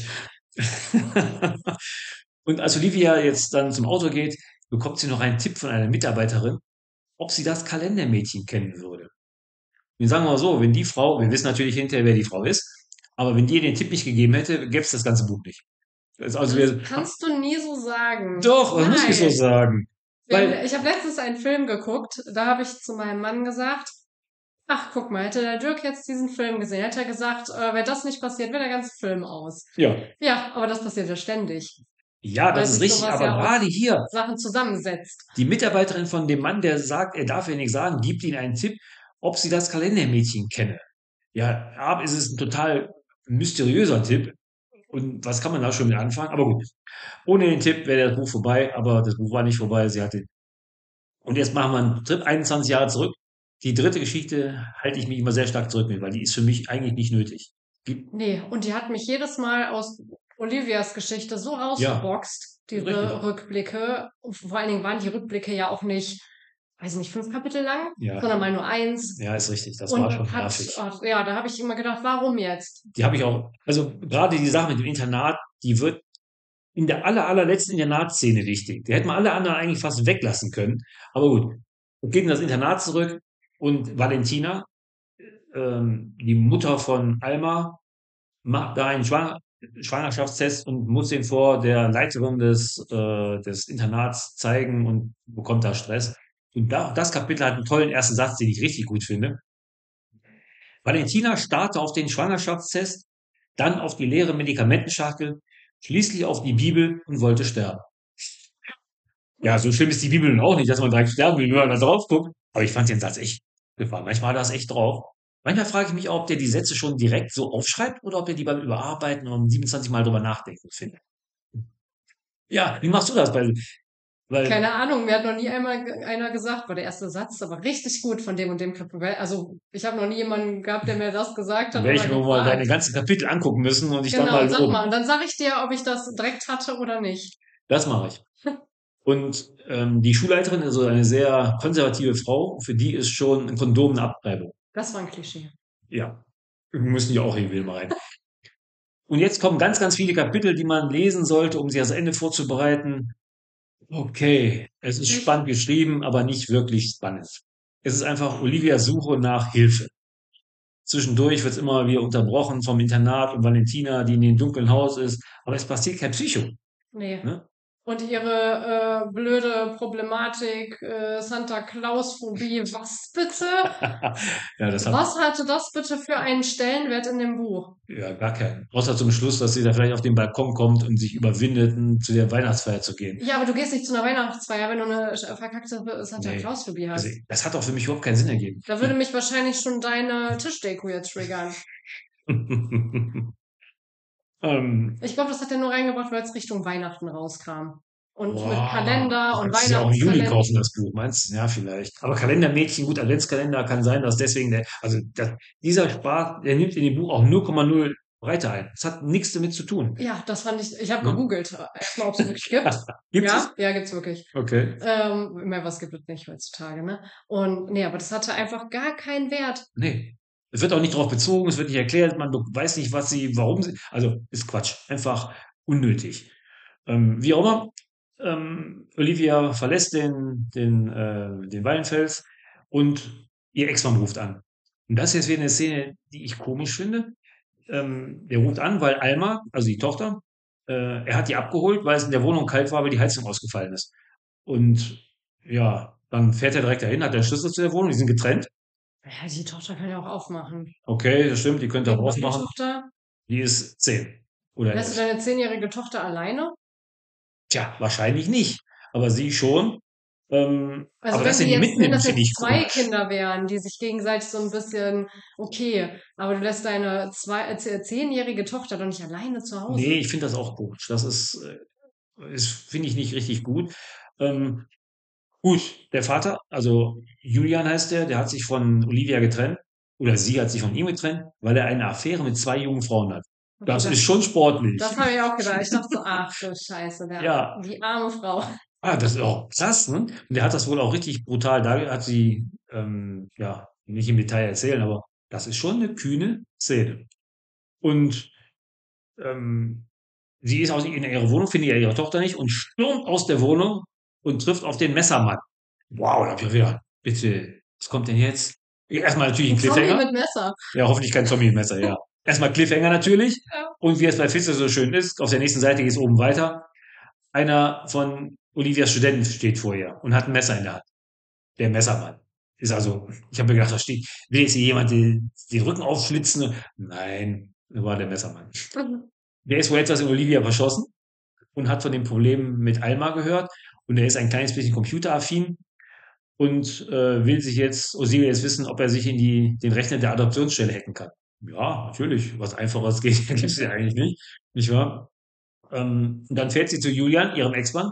Und als Olivia jetzt dann zum Auto geht, bekommt sie noch einen Tipp von einer Mitarbeiterin, ob sie das Kalendermädchen kennen würde. Und sagen wir mal so, wenn die Frau, wir wissen natürlich hinterher, wer die Frau ist, aber wenn die ihr den Tipp nicht gegeben hätte, gäbe es das ganze Buch nicht. Das ist also
Das
wir,
kannst du nie so sagen.
doch, das muss ich so
Nein.
sagen.
Wir haben,
Weil,
ich habe letztens einen Film geguckt, da habe ich zu meinem Mann gesagt, ach guck mal, hätte der Dirk jetzt diesen Film gesehen, hätte er gesagt, äh, wäre das nicht passiert, wäre der ganze Film aus.
ja,
Ja, aber das passiert ja ständig,
ja,
weil
das ist
sich
richtig,
sowas
aber
ja aus
gerade hier,
Sachen zusammensetzt.
die Mitarbeiterin von dem Mann, der sagt, er darf ja nichts sagen, gibt ihnen einen Tipp, ob sie das Kalendermädchen kenne. Ja, A, ist es ein total mysteriöser Tipp. Und was kann man da schon mit anfangen? Aber gut, ohne den Tipp wäre das Buch vorbei, aber das Buch war nicht vorbei. Sie hatte. Und jetzt machen wir einen Trip einundzwanzig Jahre zurück. Die dritte Geschichte halte ich mich immer sehr stark zurück mit, weil die ist für mich eigentlich nicht nötig. Die,
Nee, und die hat mich jedes Mal aus Olivias Geschichte so
ja,
rausgeboxt,
richtig.
diese Rückblicke. Und vor allen Dingen waren die Rückblicke ja auch nicht, weiß nicht, fünf Kapitel lang,
Ja,
sondern mal nur eins.
ja, ist richtig. Das war
Und
schon
hat,
nervig.
ach, ja, da habe ich immer gedacht, warum jetzt?
Die habe ich auch, also gerade die Sache mit dem Internat, die wird in der aller, allerletzten Internatsszene wichtig. Die hätten wir alle anderen eigentlich fast weglassen können. Aber gut, wir gehen in das Internat zurück und Valentina, ähm, die Mutter von Alma, macht da einen Schwanger Schwangerschaftstest und muss den vor der Leiterin des, äh, des Internats zeigen und bekommt da Stress. Und da, das Kapitel hat einen tollen ersten Satz, den ich richtig gut finde. Valentina starrte auf den Schwangerschaftstest, dann auf die leere Medikamentenschachtel, schließlich auf die Bibel und wollte sterben. Ja, so schlimm ist die Bibel nun auch nicht, dass man direkt sterben will, wenn man da drauf guckt. Aber ich fand den Satz echt gefahren. Manchmal hat er das echt drauf. Manchmal frage ich mich auch, ob der die Sätze schon direkt so aufschreibt oder ob er die beim Überarbeiten und siebenundzwanzig Mal drüber nachdenken findet. Ja, wie machst du das? Weil, weil,
Keine Ahnung, mir hat noch nie einmal ge- einer gesagt, war der erste Satz, aber richtig gut von dem und dem Kapitel. Also ich habe noch nie jemanden gehabt, der mir das gesagt
dann
hat
werde
oder
ich mir mal deine
gefragt.
ganzen Kapitel angucken müssen und dich dann
Genau,
mal
sag
loben.
mal. Und dann sage ich dir, ob ich das direkt hatte oder nicht.
Das mache ich. Und ähm, die Schulleiterin, also eine sehr konservative Frau, für die ist schon ein Kondom eine Abtreibung.
Das war ein Klischee.
Ja, müssen die auch irgendwie mal rein. Und jetzt kommen ganz, ganz viele Kapitel, die man lesen sollte, um sich das Ende vorzubereiten. Okay, es ist
Ich,
spannend geschrieben, aber nicht wirklich spannend. Es ist einfach Olivias Suche nach Hilfe. Zwischendurch wird es immer wieder unterbrochen vom Internat und Valentina, die in dem dunklen Haus ist. Aber es passiert kein Psycho.
Nee.
Ne?
Und ihre äh, blöde Problematik, äh, Santa Claus-Phobie, was bitte?
Ja, das hat
Was hatte das bitte für einen Stellenwert in dem Buch?
ja gar keinen. Außer zum Schluss, dass sie da vielleicht auf den Balkon kommt und sich überwindet, um zu der Weihnachtsfeier zu gehen.
Ja, aber du gehst nicht zu einer Weihnachtsfeier, wenn du eine sch- verkackte Santa
Nee.
Claus-Phobie
Also,
hast.
das hat auch für mich überhaupt keinen Sinn ergeben.
Da würde mich wahrscheinlich schon deine Tischdeko jetzt triggern.
ähm,
Ich glaube, das hat er nur reingebracht, weil es Richtung Weihnachten rauskam. Und mit
Boah,
Kalender
du
und
kannst es ja auch im Juli
Weihnachtskalender.
kaufen, das Buch, meinst du? Ja, vielleicht. Aber Kalendermädchen, gut, Adventskalender kann sein, dass deswegen der, also das, dieser Spaß, der nimmt in dem Buch auch null Komma null Breite ein. Das hat nichts damit zu tun.
Ja, das fand ich. Ich habe
Ne?
gegoogelt, äh, erstmal, ob es wirklich gibt.
Gibt es?
Ja, ja, gibt's wirklich.
Okay.
Ähm, mehr was gibt es nicht heutzutage, ne? Und nee, aber das hatte einfach gar keinen Wert.
Nee. Es wird auch nicht darauf bezogen, es wird nicht erklärt, man be- weiß nicht, was sie, warum sie, also ist Quatsch. Einfach unnötig. Ähm, wie auch immer, ähm, Olivia verlässt den, den, äh, den Weihenfels und ihr Ex-Mann ruft an. Und das ist jetzt wieder eine Szene, die ich komisch finde. Ähm, der ruft an, weil Alma, also die Tochter, äh, er hat die abgeholt, weil es in der Wohnung kalt war, weil die Heizung ausgefallen ist. Und ja, dann fährt er direkt dahin, hat den Schlüssel zu der Wohnung, die sind getrennt.
Ja, die Tochter kann ja auch aufmachen.
Okay, das stimmt, die könnte
Wie
auch
alt ist die
aufmachen.
Tochter?
Die ist zehn oder
Lässt du
elf.
deine zehnjährige Tochter alleine?
Tja, wahrscheinlich nicht, aber sie schon. Ähm,
Also
aber
wenn
dass er
die
die
jetzt, wenn
mitnimmt,
das
finde
jetzt
ich
zwei
komisch.
Kinder wären, die sich gegenseitig so ein bisschen, okay, aber du lässt deine zwei, äh, ze- zehnjährige Tochter doch nicht alleine zu Hause.
Nee, ich finde das auch komisch. Das ist, äh, ist finde ich nicht richtig gut. Ähm, gut, der Vater, also Julian heißt der, der hat sich von Olivia getrennt. Oder sie hat sich von ihm getrennt, weil er eine Affäre mit zwei jungen Frauen hat.
Okay,
Das ist
das,
schon sportlich.
das habe ich auch gedacht. Ich dachte so, ach du Scheiße, der,
Ja,
die arme Frau.
ah, das ist auch krass, ne? Und der hat das wohl auch richtig brutal da hat sie, ähm, ja, nicht im Detail erzählen, aber das ist schon eine kühne Szene. Und ähm, sie ist aus in ihrer Wohnung, findet ja ihre Tochter nicht und stürmt aus der Wohnung und trifft auf den Messermann. Wow, da hab ich auch wieder, bitte, was kommt denn jetzt? Erstmal natürlich ein
Ein Zombie
Cliffhanger.
mit Messer.
Ja, hoffentlich kein Zombie-Messer, ja. Erstmal Cliffhanger natürlich.
Ja.
Und wie es bei Fitze so schön ist, auf der nächsten Seite geht es oben weiter. Einer von Olivias Studenten steht vor ihr und hat ein Messer in der Hand. Der Messermann. Ist also, ich habe mir gedacht, da steht, will jetzt hier jemand den, den Rücken aufschlitzen? Nein, das war der Messermann. Der ist wohl etwas in Olivia verschossen und hat von den Problemen mit Alma gehört. Und er ist ein kleines bisschen computeraffin und äh, will sich jetzt, oder sie will jetzt wissen, ob er sich in die, den Rechner der Adoptionsstelle hacken kann. Ja, natürlich. Was Einfaches geht, gibt es ja eigentlich nicht. Nicht wahr? Ähm, und dann fährt sie zu Julian, ihrem Ex-Mann,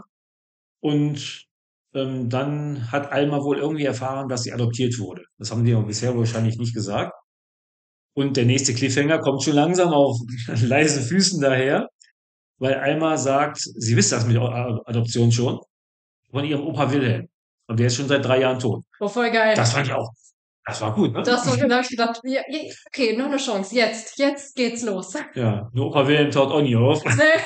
und ähm, dann hat Alma wohl irgendwie erfahren, dass sie adoptiert wurde. Das haben die aber bisher wahrscheinlich nicht gesagt. Und der nächste Cliffhanger kommt schon langsam auf leise Füßen daher, weil Alma sagt, sie wisst das mit A- Adoption schon, von ihrem Opa Wilhelm. Und der ist schon seit drei Jahren tot.
Oh, voll geil.
Das fand ich auch, das war gut, ne?
Das war, da habe ich gedacht, ja, ja, okay, noch eine Chance. Jetzt, jetzt geht's los.
Ja, nur Opa Wilhelm taucht auch nie auf.
Nee.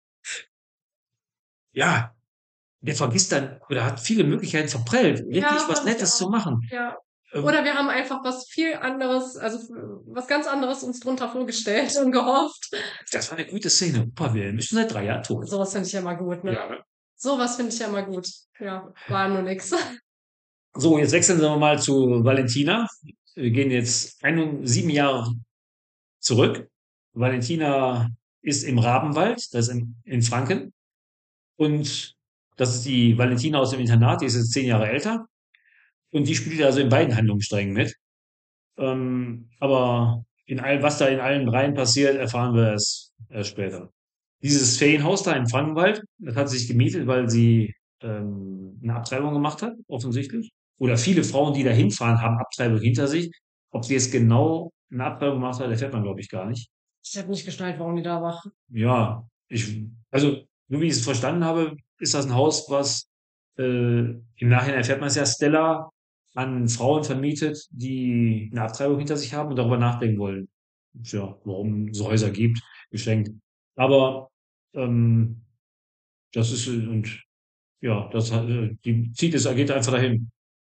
Ja, der vergisst dann, oder hat viele Möglichkeiten verprellt,
Ja,
wirklich was
fand ich
Nettes zu
auch.
machen.
Ja.
Ähm,
Oder wir haben einfach was viel anderes, also was ganz anderes uns drunter vorgestellt und gehofft.
Das war eine gute Szene. Opa Wilhelm ist schon seit drei Jahren tot.
Sowas finde ich ja immer gut, ne?
Ja.
Sowas finde ich ja immer gut. Ja, war nur nix.
So, jetzt wechseln wir mal zu Valentina. Wir gehen jetzt ein, sieben Jahre zurück. Valentina ist im Rabenwald, das ist in, in Franken. Und das ist die Valentina aus dem Internat, die ist jetzt zehn Jahre älter. Und die spielt also in beiden Handlungssträngen mit. Ähm, aber in all, was da in allen dreien passiert, erfahren wir es erst später. Dieses Ferienhaus da im Frankenwald, das hat sie sich gemietet, weil sie ähm, eine Abtreibung gemacht hat, offensichtlich. Oder viele Frauen, die da hinfahren, haben Abtreibung hinter sich. Ob sie jetzt genau eine Abtreibung gemacht hat, erfährt man, glaube ich, gar nicht.
Ich habe nicht geschnallt, warum die da war.
Ja, ich, also, so wie ich es verstanden habe, ist das ein Haus, was äh, im Nachhinein erfährt man es ja, Stella an Frauen vermietet, die eine Abtreibung hinter sich haben und darüber nachdenken wollen. Tja, warum es so Häuser gibt, geschenkt. Aber ähm, das ist, äh, und ja, das hat, äh, die zieht es, geht einfach dahin.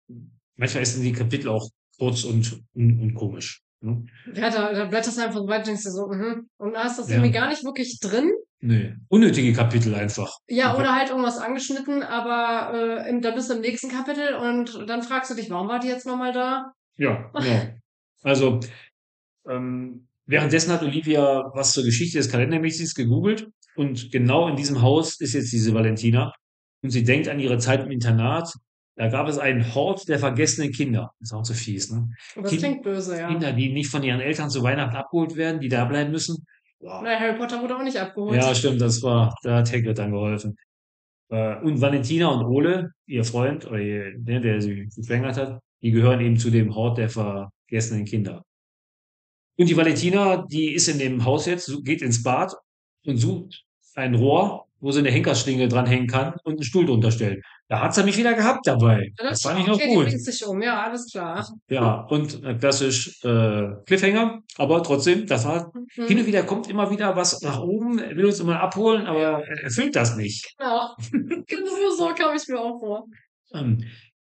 Manchmal sind die Kapitel auch kurz und, und, und komisch. Ne?
Ja, da, da blätterst du einfach so weit und denkst dir so, mhm. Und da ist das
Ja,
irgendwie gar nicht wirklich drin.
nee. Unnötige Kapitel einfach.
Ja, oder halt irgendwas angeschnitten, aber äh, im, da bist du im nächsten Kapitel und dann fragst du dich, warum war die jetzt nochmal da?
Ja, genau. Also, ähm, währenddessen hat Olivia was zur Geschichte des Kalendermäßigs gegoogelt und genau in diesem Haus ist jetzt diese Valentina und sie denkt an ihre Zeit im Internat. Da gab es einen Hort der vergessenen Kinder. Ist auch so fies, ne?
Und das
Kind,
klingt böse, ja.
Kinder, die nicht von ihren Eltern zu Weihnachten abgeholt werden, die da bleiben müssen. Boah.
Nein, Harry Potter wurde auch nicht
Ja,
abgeholt.
stimmt, das war, da hat Hagrid dann geholfen. Äh, und Valentina und Ole, ihr Freund, oder ihr, der, der sie geschwängert hat, die gehören eben zu dem Hort der vergessenen Kinder. Und die Valentina, die ist in dem Haus jetzt, so- geht ins Bad und sucht ein Rohr, wo sie eine Henkersschlinge dranhängen kann und einen Stuhl drunter stellt. Da hat sie mich wieder gehabt dabei.
Da dachte
Das
ich,
fand ich
ah,
noch
okay, die
gut.
bringt sich um, ja, alles klar.
Ja, und äh, klassisch äh, Cliffhanger, aber trotzdem, das war hin und
Mhm.
wieder kommt immer wieder was nach oben, er will uns immer abholen, aber er erfüllt das nicht.
Genau. Genau so kam ich mir auch vor.
Ähm,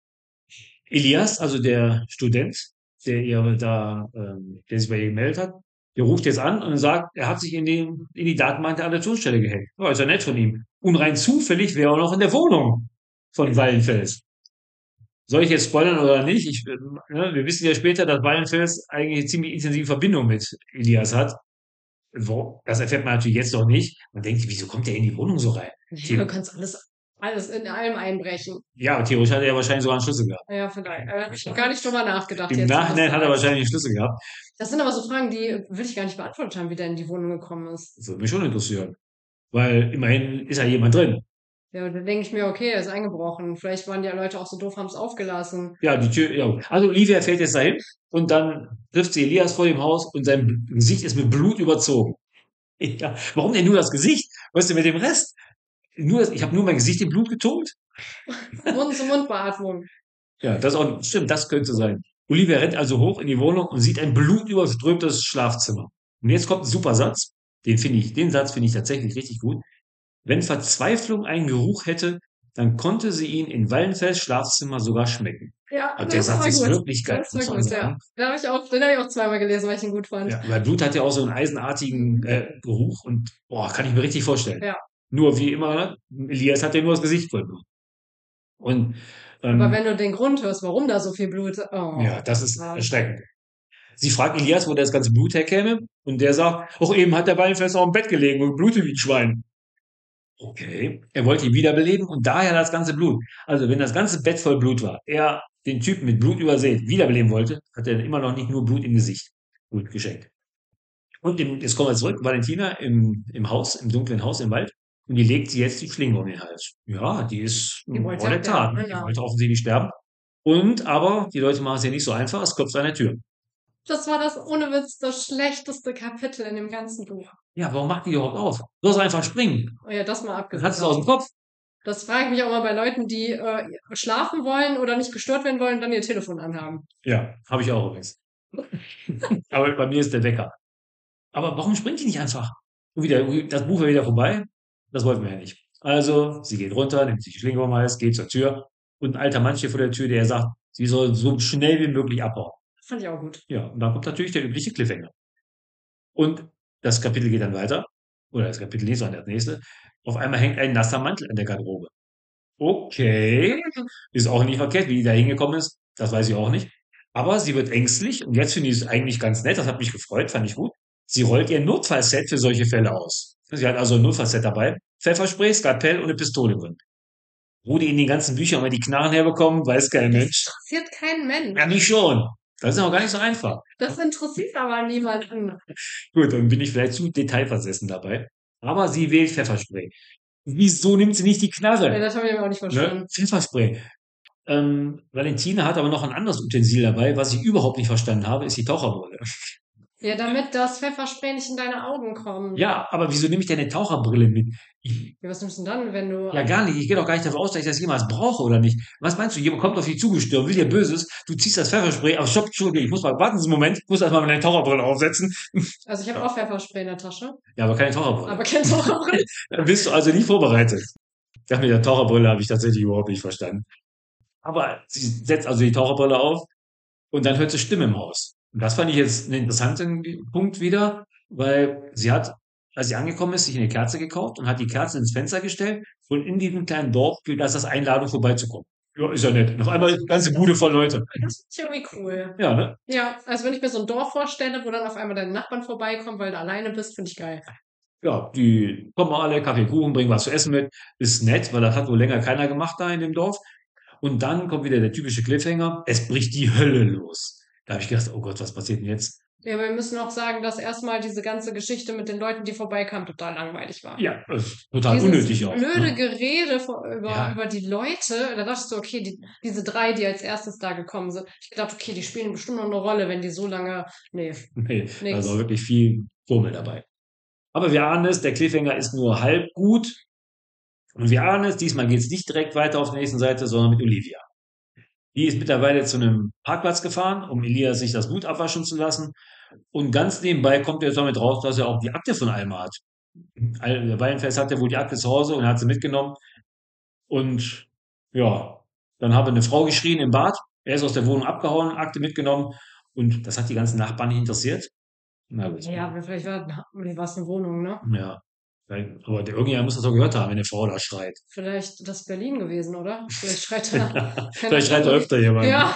Elias, also der Student, der ihr da, ähm, der sich bei ihr gemeldet hat, der ruft jetzt an und sagt, er hat sich in die, in die Datenbank der Adoptionsstelle gehängt. Ja, ist ja nett von ihm. Und rein zufällig wäre er auch noch in der Wohnung von Wallenfels. Soll ich jetzt spoilern oder nicht? Ich, äh, ne, wir wissen ja später, dass Wallenfels eigentlich eine ziemlich intensive Verbindung mit Elias hat. Wo, das erfährt man natürlich jetzt noch nicht. Man denkt, wieso kommt der in die Wohnung so rein?
Ja, du
The
kannst alles, alles in allem einbrechen.
ja, theoretisch hat er ja wahrscheinlich sogar einen Schlüssel gehabt.
Ja, vielleicht. Äh, ich habe gar nicht drüber nachgedacht
Im
jetzt, wo du
Nachhinein hat er
sagst.
wahrscheinlich einen Schlüssel gehabt.
Das sind aber so Fragen, die will ich gar nicht beantwortet haben, wie der in die Wohnung gekommen ist.
Das würde mich schon interessieren. Weil immerhin ist ja jemand drin.
Ja, und dann denke ich mir, okay, er ist eingebrochen. Vielleicht waren die Leute auch so doof, haben es aufgelassen.
Ja, die Tür, ja. Also Olivia fährt jetzt dahin und dann trifft sie Elias vor dem Haus und sein Gesicht ist mit Blut überzogen. Ja, warum denn nur das Gesicht? Was ist denn mit dem Rest? Nur das, ich habe nur mein Gesicht in Blut getunkt?
Mund-zu-Mund-Beatmung.
Ja, das auch, stimmt, das könnte sein. Olivia rennt also hoch in die Wohnung und sieht ein blutüberströmtes Schlafzimmer. Und jetzt kommt ein super Satz. Den finde ich, den Satz finde ich tatsächlich richtig gut. Wenn Verzweiflung einen Geruch hätte, dann konnte sie ihn in Wallenfels Schlafzimmer sogar schmecken.
Ja,
Und der
das
Satz
war
ist
gut.
wirklich geil,
Das war
muss man
gut, ja.
sagen.
Den habe ich auch, den habe ich auch zweimal gelesen, weil ich ihn gut fand.
Ja, weil Blut hat ja auch so einen eisenartigen äh, Geruch und boah, kann ich mir richtig vorstellen.
Ja.
Nur wie immer, Elias hat ja nur das Gesicht voll Blut. Und
Aber
ähm,
wenn du den Grund hörst, warum da so viel Blut, oh,
ja, das ist
ja.
erschreckend. Sie fragt Elias, wo das ganze Blut herkäme, und der sagt, auch eben hat der Wallenfels auch im Bett gelegen und blutet wie ein Schwein. Okay. Er wollte ihn wiederbeleben und daher das ganze Blut. Also wenn das ganze Bett voll Blut war, er den Typen mit Blut übersät wiederbeleben wollte, hat er immer noch nicht nur Blut im Gesicht Blut geschenkt. Und im, jetzt kommen wir zurück, Valentina im, im Haus, im dunklen Haus im Wald, und die legt sie jetzt die Schlinge um den Hals. Ja, die ist
Die
ein
wollte
Ort
ja
der Tat.
sterben,
Ne? Die
genau.
wollte offensichtlich sterben. Und aber die Leute machen es ja nicht so einfach, es klopft an der Tür.
Das war das ohne Witz das schlechteste Kapitel in dem ganzen Buch.
Ja, warum macht die überhaupt auf? Soll sie einfach springen?
Oh ja, das mal
Dann hat sie
abgesehen.
es aus dem Kopf.
Das frage ich mich auch mal bei Leuten, die äh, schlafen wollen oder nicht gestört werden wollen und dann ihr Telefon anhaben.
Ja, habe ich auch übrigens. Aber bei mir ist der Wecker. Aber warum springt die nicht einfach? Und wieder, das Buch wäre wieder vorbei. Das wollten wir ja nicht. Also, sie geht runter, nimmt sich die Schlinge vom Hals, geht zur Tür. Und ein alter Mann steht vor der Tür, der sagt, sie soll so schnell wie möglich abhauen.
Fand ich auch gut.
Ja, und dann kommt natürlich der übliche Cliffhanger. Und das Kapitel geht dann weiter. Oder das Kapitel nicht, sondern das nächste. Auf einmal hängt ein nasser Mantel an der Garderobe. Okay, ist auch nicht verkehrt, wie die da hingekommen ist. Das weiß ich auch nicht. Aber sie wird ängstlich und jetzt finde ich es eigentlich ganz nett. Das hat mich gefreut, fand ich gut. Sie rollt ihr Notfallset für solche Fälle aus. Sie hat also ein Notfallset dabei. Pfefferspray, Skalpell und eine Pistole drin. Wo die in den ganzen Büchern mal die Knarren herbekommen, weiß kein
Das
Mensch.
interessiert keinen Mensch.
Ja, mich schon. Das ist auch gar nicht so einfach.
Das interessiert aber niemanden.
Gut, dann bin ich vielleicht zu detailversessen dabei. Aber sie wählt Pfefferspray. Wieso nimmt sie nicht die
Ja,
Knarre?
das habe ich mir auch nicht
Ne?
verstanden.
Pfefferspray. Ähm, Valentina hat aber noch ein anderes Utensil dabei, was ich überhaupt nicht verstanden habe, ist die Taucherbrille.
Ja, damit das Pfefferspray nicht in deine Augen kommt.
Ja, aber wieso nehme ich denn eine Taucherbrille mit? Ich,
Ja, was nimmst du denn dann, wenn du...
ja, gar nicht. Ich gehe doch gar nicht davon aus, dass ich das jemals brauche oder nicht. Was meinst du? Jemand kommt auf dich zugestürmt, will dir Böses, du ziehst das Pfefferspray, aber stopp, Entschuldigung, ich muss mal, warten Sie einen Moment, ich muss erst mal meine Taucherbrille aufsetzen.
Also ich habe auch Pfefferspray in der Tasche,
Ja, aber keine Taucherbrille.
aber kein Taucherbrille.
Dann bist du also nicht vorbereitet. Das mit der Taucherbrille habe ich tatsächlich überhaupt nicht verstanden. Aber sie setzt also die Taucherbrille auf und dann hört sie Stimmen im Haus. Und das fand ich jetzt einen interessanten Punkt wieder, weil sie hat, als sie angekommen ist, sich eine Kerze gekauft und hat die Kerze ins Fenster gestellt und in diesem kleinen Dorf gilt das als Einladung vorbeizukommen. Ja, ist ja nett. Und auf einmal die ganze Bude voll Leute.
Das ist irgendwie cool.
Ja, ne?
Ja, also wenn ich mir so ein Dorf vorstelle, wo dann auf einmal deine Nachbarn vorbeikommen, weil du alleine bist, finde ich geil.
Ja, die kommen alle, Kaffee, Kuchen, bringen was zu essen mit. Ist nett, weil das hat wohl länger keiner gemacht da in dem Dorf. Und dann kommt wieder der typische Cliffhanger. Es bricht die Hölle los. Da habe ich gedacht, oh Gott, was passiert denn jetzt?
Ja, aber wir müssen auch sagen, dass erstmal diese ganze Geschichte mit den Leuten, die vorbeikamen, total langweilig war.
Ja, das ist total
Dieses
unnötig auch.
blöde
Ne?
Gerede vor, über,
Ja,
über die Leute, da dachtest du, okay, die, diese drei, die als erstes da gekommen sind, ich gedacht, okay, die spielen bestimmt noch eine Rolle, wenn die so lange, nee,
nee, also
nix.
wirklich viel Gurmel dabei. Aber wir ahnen es, der Cliffhanger ist nur halb gut. Und wir ahnen es, diesmal geht es nicht direkt weiter auf der nächsten Seite, sondern mit Olivia. Die ist mittlerweile zu einem Parkplatz gefahren, um Elias sich das Blut abwaschen zu lassen. Und ganz nebenbei kommt er jetzt damit raus, dass er auch die Akte von Alma hat. Al- Weilenfels hatte wohl die Akte zu Hause und hat sie mitgenommen. Und ja, dann habe eine Frau geschrien im Bad. Er ist aus der Wohnung abgehauen, Akte mitgenommen. Und das hat die ganzen Nachbarn nicht interessiert. Na gut.
Ja, aber vielleicht war, nee, war es eine Wohnung, ne?
Ja. Weil- Aber der, irgendjemand muss das doch gehört haben, wenn eine Frau da schreit.
Vielleicht das Berlin gewesen, oder? Vielleicht schreit er, keine
Vielleicht schreit da
Ahnung.
öfter jemand.
Ja,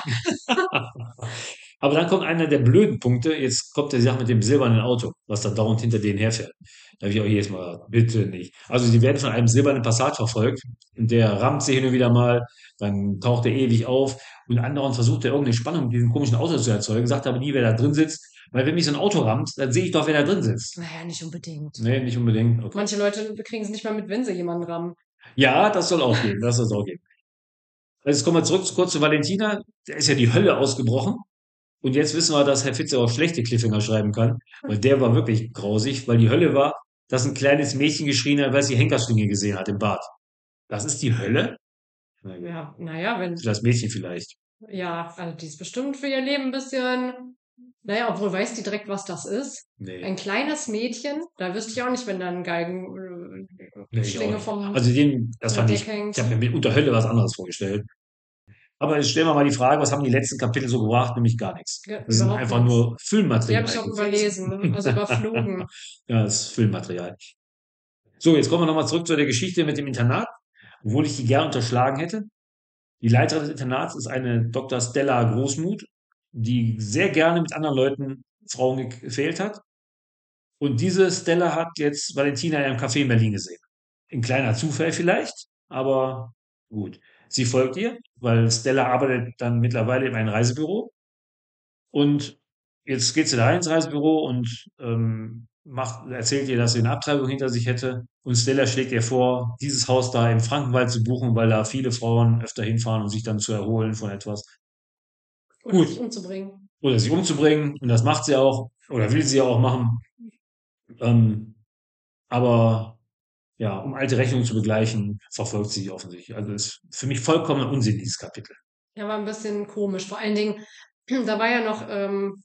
Aber dann kommt einer der blöden Punkte. Jetzt kommt der Sache mit dem silbernen Auto, was dann dauernd hinter denen herfährt. Da habe ich auch jedes Mal gedacht, bitte nicht. Also sie werden von einem silbernen Passat verfolgt und der rammt sie hin und wieder mal, dann taucht er ewig auf und andauernd versucht er irgendeine Spannung mit diesem komischen Auto zu erzeugen, sagt aber nie, wer da drin sitzt. Weil wenn mich so ein Auto rammt, dann sehe ich doch, wer da drin sitzt.
naja, nicht unbedingt.
Nee, nicht unbedingt. Okay.
Manche Leute kriegen es nicht mal mit, wenn sie jemanden rammen.
Ja, das soll auch gehen. Das soll auch gehen. Jetzt kommen wir zurück kurz zu Valentina. Da ist ja die Hölle ausgebrochen. Und jetzt wissen wir, dass Herr Fitze auch schlechte Cliffhanger schreiben kann, weil der war wirklich grausig, weil die Hölle war, dass ein kleines Mädchen geschrien hat, weil sie Henkerschlinge gesehen hat im Bad. Das ist die Hölle? Na gut,
Ja, naja, wenn,
für das Mädchen vielleicht.
ja, also die ist bestimmt für ihr Leben ein bisschen, naja, obwohl weiß die direkt, was das ist. Ein
Nee,
kleines Mädchen, da wüsste ich auch nicht, wenn da ein
nee,
Geigenschlinge
ich auch nicht.
vom,
Also den, das
von der
fand ich,
Decke
ich habe
hängt.
mir mit unter Hölle was anderes vorgestellt. Aber jetzt stellen wir mal die Frage, was haben die letzten Kapitel so gebracht? Nämlich gar nichts.
Ge-
Die sind
Überhaupt
einfach
nichts.
nur
Die habe ich
Füllmaterial
auch überlesen, ne?
gewesen.
Also überflogen.
Ja, das ist Füllmaterial. So, jetzt kommen wir nochmal zurück zu der Geschichte mit dem Internat, obwohl ich die gern unterschlagen hätte. Die Leiterin des Internats ist eine Doktor Stella Großmuth, die sehr gerne mit anderen Leuten Frauen gefehlt hat. Und diese Stella hat jetzt Valentina in einem Café in Berlin gesehen. Ein kleiner Zufall vielleicht, aber gut. Sie folgt ihr, weil Stella arbeitet dann mittlerweile in einem Reisebüro. Und jetzt geht sie da ins Reisebüro und ähm, macht, erzählt ihr, dass sie eine Abtreibung hinter sich hätte. Und Stella schlägt ihr vor, dieses Haus da im Frankenwald zu buchen, weil da viele Frauen öfter hinfahren, um sich dann zu erholen von etwas.
Oder
Gut.
sich umzubringen.
Oder sie umzubringen. Und das macht sie auch. Oder will sie ja auch machen. Ähm, aber ja, um alte Rechnungen zu begleichen, verfolgt sie offensichtlich. Also ist für mich vollkommener Unsinn, dieses Kapitel.
Ja, war ein bisschen komisch. Vor allen Dingen, da war ja noch ähm,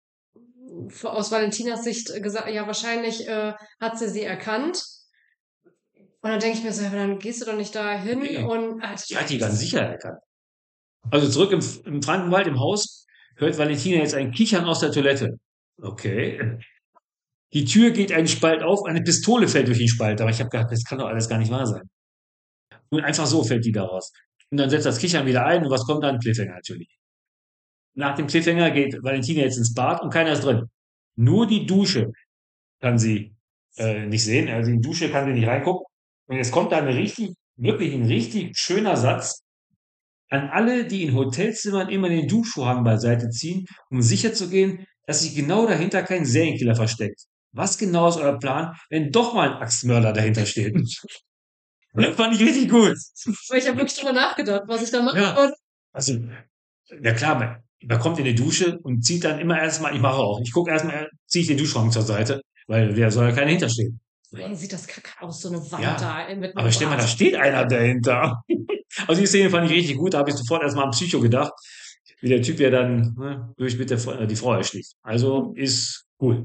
aus Valentinas Sicht gesagt, ja, wahrscheinlich äh, hat sie sie erkannt. Und dann denke ich mir so, ja, aber dann gehst du doch nicht da hin
Nee,
und ah, das
die
war
hat die
echt,
ganz sicher erkannt. Also zurück im, im Frankenwald im Haus hört Valentina jetzt ein Kichern aus der Toilette. Okay. Die Tür geht einen Spalt auf, eine Pistole fällt durch den Spalt. Aber ich habe gedacht, das kann doch alles gar nicht wahr sein. Und einfach so fällt die da raus. Und dann setzt das Kichern wieder ein und was kommt dann? Cliffhanger natürlich. Nach dem Cliffhanger geht Valentina jetzt ins Bad und keiner ist drin. Nur die Dusche kann sie äh, nicht sehen. Also in die Dusche kann sie nicht reingucken. Und jetzt kommt da ein richtig, wirklich ein richtig schöner Satz. An alle, die in Hotelzimmern immer den Duschvorhang beiseite ziehen, um sicherzugehen, dass sich genau dahinter kein Serienkiller versteckt. Was genau ist euer Plan, wenn doch mal ein Axtmörder dahinter steht? Das fand ich richtig gut.
weil ich habe wirklich drüber nachgedacht, was ich da machen
Ja,
würde.
also, ja klar, man, man kommt in die Dusche und zieht dann immer erstmal, ich mache auch, ich gucke erstmal, ziehe ich den Duschvorhang zur Seite, weil der soll ja keiner hinterstehen.
Vor allem sieht das kacke aus, so eine Wand
Ja,
da in- mitten
aber
im
stell mal, da
Bad.
steht einer dahinter. Also die Szene fand ich richtig gut, da habe ich sofort erstmal an Psycho gedacht, wie der Typ ja dann ne, durch mit der Frau- äh, die Frau erschließt. Also ist cool.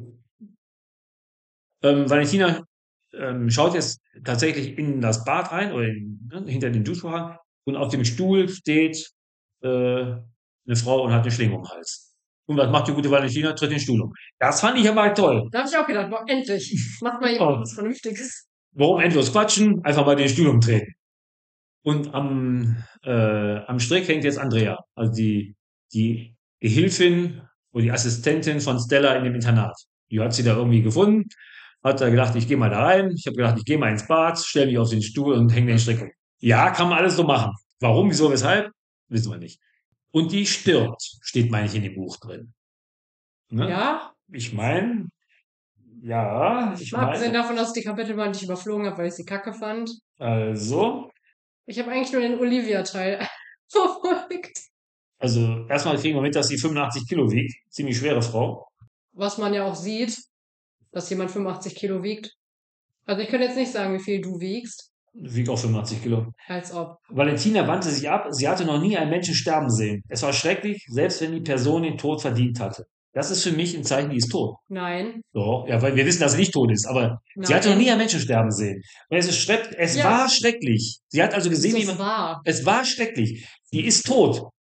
Ähm, Valentina ähm, schaut jetzt tatsächlich in das Bad rein oder in, ne, hinter den Duschvorhang und auf dem Stuhl steht äh, eine Frau und hat eine Schlinge um den Hals. Und was macht die gute Valentina? Tritt den Stuhl um. Das fand ich aber toll.
Da habe ich auch gedacht, boah, endlich. Macht mal jemand
Ja.
was Vernünftiges.
Warum endlos quatschen? Einfach mal den Stuhl umtreten. Und am, äh, am Strick hängt jetzt Andrea, also die, die Gehilfin oder die Assistentin von Stella in dem Internat. Die hat sie da irgendwie gefunden, hat da gedacht, ich gehe mal da rein. Ich habe gedacht, ich gehe mal ins Bad, stelle mich auf den Stuhl und hänge den Strick um. Ja, kann man alles so machen. Warum, wieso, weshalb? Wissen wir nicht. Und die stirbt, steht, meine ich, in dem Buch drin. Ne?
Ja,
Ich meine, ja, ich
mal abgesehen
meine,
davon, dass ich die Kapitelmarke nicht überflogen habe, weil ich sie kacke fand.
also,
Ich habe eigentlich nur den Olivia-Teil verfolgt.
also erstmal kriegen wir mit, dass sie fünfundachtzig Kilo wiegt. Ziemlich schwere Frau.
Was man ja auch sieht, dass jemand fünfundachtzig Kilo wiegt. Also ich könnte jetzt nicht sagen, wie viel du wiegst.
Wiegt auch fünfundachtzig Kilo.
Als ob.
Valentina wandte sich ab. Sie hatte noch nie einen Menschen sterben sehen. Es war schrecklich, selbst wenn die Person den Tod verdient hatte. Das ist für mich ein Zeichen, die ist tot.
Nein.
Doch, ja, weil wir wissen, dass sie nicht tot ist, aber sie hatte noch nie
Nein.
einen Menschen sterben sehen. Und es ist schreck, es
Ja,
war schrecklich. Sie hat also gesehen, wie
das
man,
war.
es war schrecklich. Die ist tot.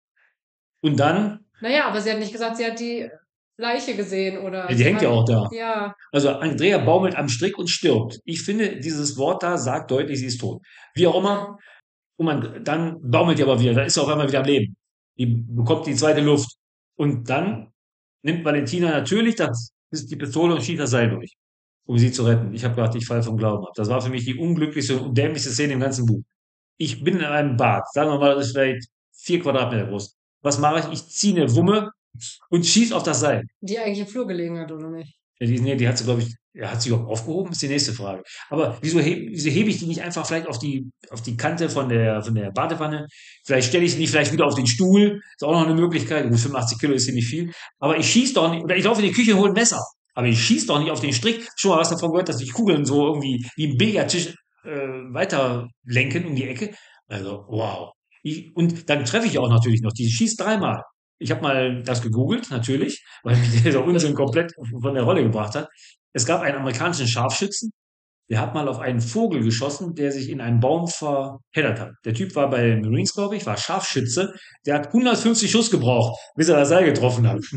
Und dann,
Naja, aber sie hat nicht gesagt, sie hat die Leiche gesehen oder
ja, die
sie
hängt ja
hat,
auch da.
ja,
Also Andrea baumelt am Strick und stirbt. Ich finde, dieses Wort da sagt deutlich, sie ist tot. Wie auch immer. Und man, dann baumelt die aber wieder. Dann ist sie auf einmal wieder am Leben. Die bekommt die zweite Luft. Und dann nimmt Valentina natürlich das, ist die Pistole und schießt das Seil durch, um sie zu retten. Ich habe gedacht, ich falle vom Glauben ab. Das war für mich die unglücklichste und dämlichste Szene im ganzen Buch. Ich bin in einem Bad. Sagen wir mal, das ist vielleicht vier Quadratmeter groß. Was mache ich? Ich ziehe eine Wumme und schieße auf das Seil.
die eigentlich im Flur gelegen hat, oder nicht?
Ja, die, nee, die hat sie, glaube ich, ja, hat sie überhaupt aufgehoben? Ist die nächste Frage. Aber wieso hebe, wieso hebe ich die nicht einfach vielleicht auf die, auf die Kante von der, von der Badewanne? Vielleicht stelle ich sie nicht vielleicht wieder auf den Stuhl. Ist auch noch eine Möglichkeit. Gut, fünfundachtzig Kilo ist hier nicht viel. Aber ich schieße doch nicht, oder ich laufe in die Küche und hole ein Messer. Aber ich schieße doch nicht auf den Strick. Schon mal was davon gehört, dass die Kugeln so irgendwie wie ein Billardtisch äh, weiter lenken um die Ecke. Also, wow. Ich, und dann treffe ich auch natürlich noch. Die schießt dreimal. Ich habe mal das gegoogelt, natürlich, weil mich dieser Unsinn komplett von der Rolle gebracht hat. Es gab einen amerikanischen Scharfschützen, der hat mal auf einen Vogel geschossen, der sich in einem Baum verheddert hat. Der Typ war bei den Marines, glaube ich, war Scharfschütze. Der hat hundertfünfzig Schuss gebraucht, bis er das Seil getroffen hat.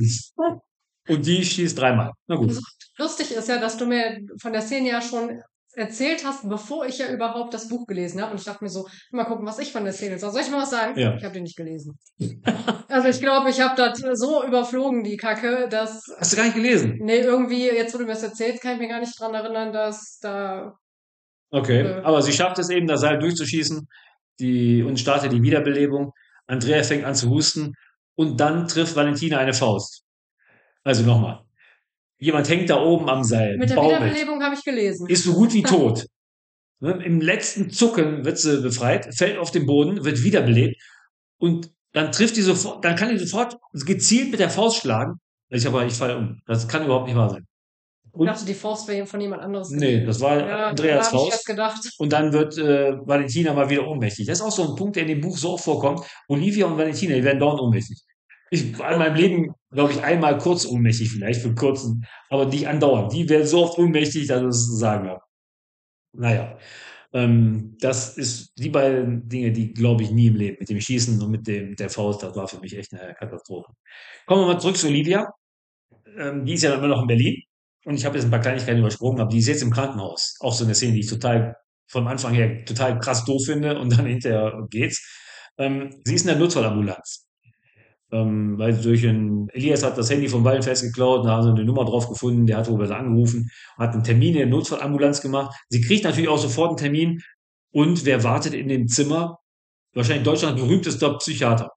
Und die schießt dreimal. Na gut.
Lustig ist ja, dass du mir von der Szene ja schon erzählt hast, bevor ich ja überhaupt das Buch gelesen habe. Und ich dachte mir so, mal gucken, was ich von der Szene sage. Soll ich mal was sagen?
Ja.
Ich habe die nicht gelesen. Also ich glaube, ich habe das so überflogen, die Kacke, dass,
Hast du gar nicht gelesen?
nee, irgendwie, jetzt wo du mir das erzählst, kann ich mir gar nicht dran erinnern, dass da,
Okay.
äh,
Aber sie schafft es eben, das Seil durchzuschießen, die, und startet die Wiederbelebung. Andrea fängt an zu husten und dann trifft Valentina eine Faust. Also nochmal. Jemand hängt da oben am Seil,
mit der
baumelt,
Wiederbelebung habe ich gelesen.
ist so gut wie tot. Ne? Im letzten Zucken wird sie befreit, fällt auf den Boden, wird wiederbelebt und dann trifft die sofort, dann kann die sofort gezielt mit der Faust schlagen. Ich aber, ich falle um. Das kann überhaupt nicht wahr sein.
Ich
Und
dachte, die Faust wäre von jemand anderes
nee,
gewesen.
das war
Ja, da
Andreas
habe ich erst
Faust.
gedacht.
Und dann wird äh, Valentina mal wieder ohnmächtig. Das ist auch so ein Punkt, der in dem Buch so oft vorkommt. Olivia und Valentina, die werden dauernd ohnmächtig. Ich war in meinem Leben, glaube ich, einmal kurz ohnmächtig, vielleicht für kurzen, aber nicht andauernd. Die werden so oft ohnmächtig, dass es zu sagen habe. Naja, ähm, das ist die beiden Dinge, die glaube ich nie im Leben. Mit dem Schießen und mit dem der Faust, das war für mich echt eine Katastrophe. Kommen wir mal zurück zu Olivia. Ähm, die ist ja immer noch in Berlin. Und ich habe jetzt ein paar Kleinigkeiten übersprungen, aber die ist jetzt im Krankenhaus. Auch so eine Szene, die ich total vom Anfang her total krass doof finde und dann hinterher geht's. Ähm, sie ist in der Notfallambulanz. Ähm, weil sie durch ein, Elias hat das Handy vom Wallenfest geklaut, da haben sie eine Nummer drauf gefunden, der hat wohl was angerufen, hat einen Termin in der Notfallambulanz gemacht. Sie kriegt natürlich auch sofort einen Termin. Und wer wartet in dem Zimmer? Wahrscheinlich Deutschlands berühmtester Psychiater.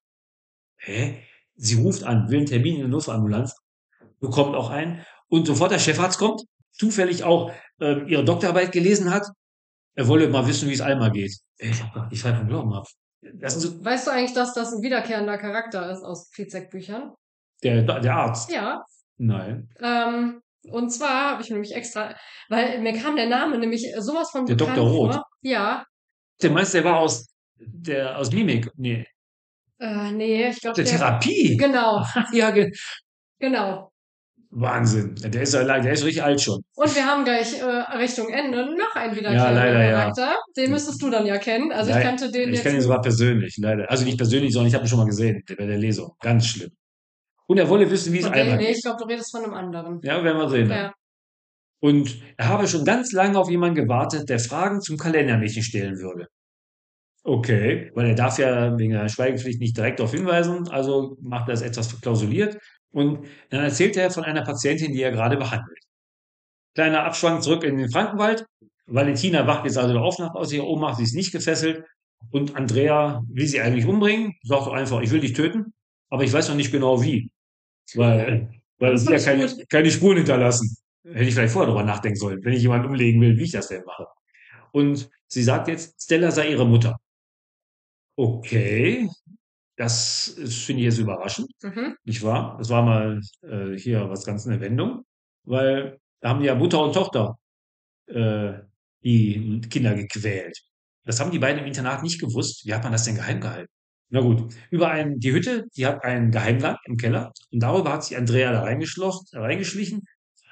Hä? Sie ruft an, will einen Termin in der Notfallambulanz, bekommt auch einen. Und sofort der Chefarzt kommt, zufällig auch ähm, ihre Doktorarbeit gelesen hat. Er wolle mal wissen, wie es Alma geht. Ich hab grad, ich fall vom Glauben ab. Das ist so,
Weißt du eigentlich, dass das ein wiederkehrender Charakter ist aus Fitzek-Büchern?
der, der Arzt.
Ja.
Nein.
Ähm, und zwar habe ich nämlich extra, weil mir kam der Name nämlich sowas von
Der
bekannt
Doktor Roth.
vor. Ja.
Der meinst, der war aus, der, aus Mimik. Nee.
Äh, nee, ich glaube
Der
der.
Therapie.
Genau,
Ja, ge-
genau.
Wahnsinn. Der ist ja lang, der ist richtig alt schon.
Und wir haben gleich äh, Richtung Ende noch einen
Ja,
wiederkehrenden
leider, ja.
Charakter. Den müsstest du dann ja kennen. Also ich
Lei-
kannte den
Ich
jetzt
kenne ihn
nur.
sogar persönlich, leider. Also nicht persönlich, sondern ich habe ihn schon mal gesehen, bei der Lesung. Ganz schlimm. Und er wolle wissen, wie es
Von dem,
einmal
nee, ich
geht.
glaube, du redest von einem anderen.
Ja, werden wir sehen dann.
Ja.
Und er habe schon ganz lange auf jemanden gewartet, der Fragen zum Kalendermädchen stellen würde. Okay, weil er darf ja wegen der Schweigepflicht nicht direkt darauf hinweisen, also macht er es etwas verklausuliert. Und dann erzählt er von einer Patientin, die er gerade behandelt. Kleiner Abschwank zurück in den Frankenwald. Valentina wacht jetzt also auf nach aus ihrer Ohnmacht, sie ist nicht gefesselt. Und Andrea will sie eigentlich umbringen, sagt doch einfach, ich will dich töten, aber ich weiß noch nicht genau wie. Weil, weil
Das
sie ja
fand ich
keine,
gut.
keine Spuren hinterlassen. Hätte ich vielleicht vorher darüber nachdenken sollen, wenn ich jemanden umlegen will, wie ich das denn mache. Und sie sagt jetzt, Stella sei ihre Mutter. Okay, das ist, finde ich jetzt überraschend,
Mhm.
nicht wahr? Das war mal äh, hier was ganz eine Wendung, weil da haben ja Mutter und Tochter äh, die Kinder gequält. Das haben die beiden im Internat nicht gewusst. Wie hat man das denn geheim gehalten? Na gut, über einen, die Hütte, die hat einen Geheimgang im Keller und darüber hat sich Andrea da reingeschlossen, reingeschlichen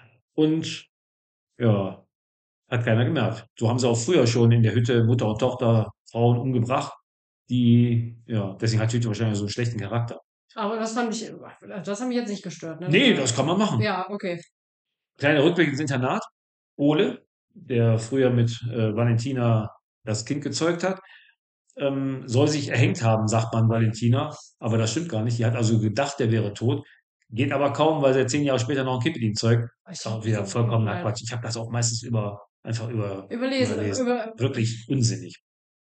und ja, hat keiner gemerkt. So haben sie auch früher schon in der Hütte Mutter und Tochter Frauen umgebracht, die, ja, deswegen hat die Hütte wahrscheinlich so einen schlechten Charakter.
Aber das fand ich, das hat mich jetzt nicht gestört, ne? Das
Nee,
war,
das kann man machen.
ja, okay.
Kleiner Rückblick ins Internat. Ole, der früher mit äh, Valentina das Kind gezeugt hat, ähm, soll sich erhängt haben, sagt man Valentina. Aber das stimmt gar nicht. Die hat also gedacht, der wäre tot. Geht aber kaum, weil sie zehn Jahre später noch ein Kind mit ihm zeugt.
Ich
Ist auch
hab
wieder
so,
vollkommener
nein.
Quatsch. Ich habe das auch meistens über, einfach über,
Überlesen,
überlesen.
über,
Wirklich unsinnig.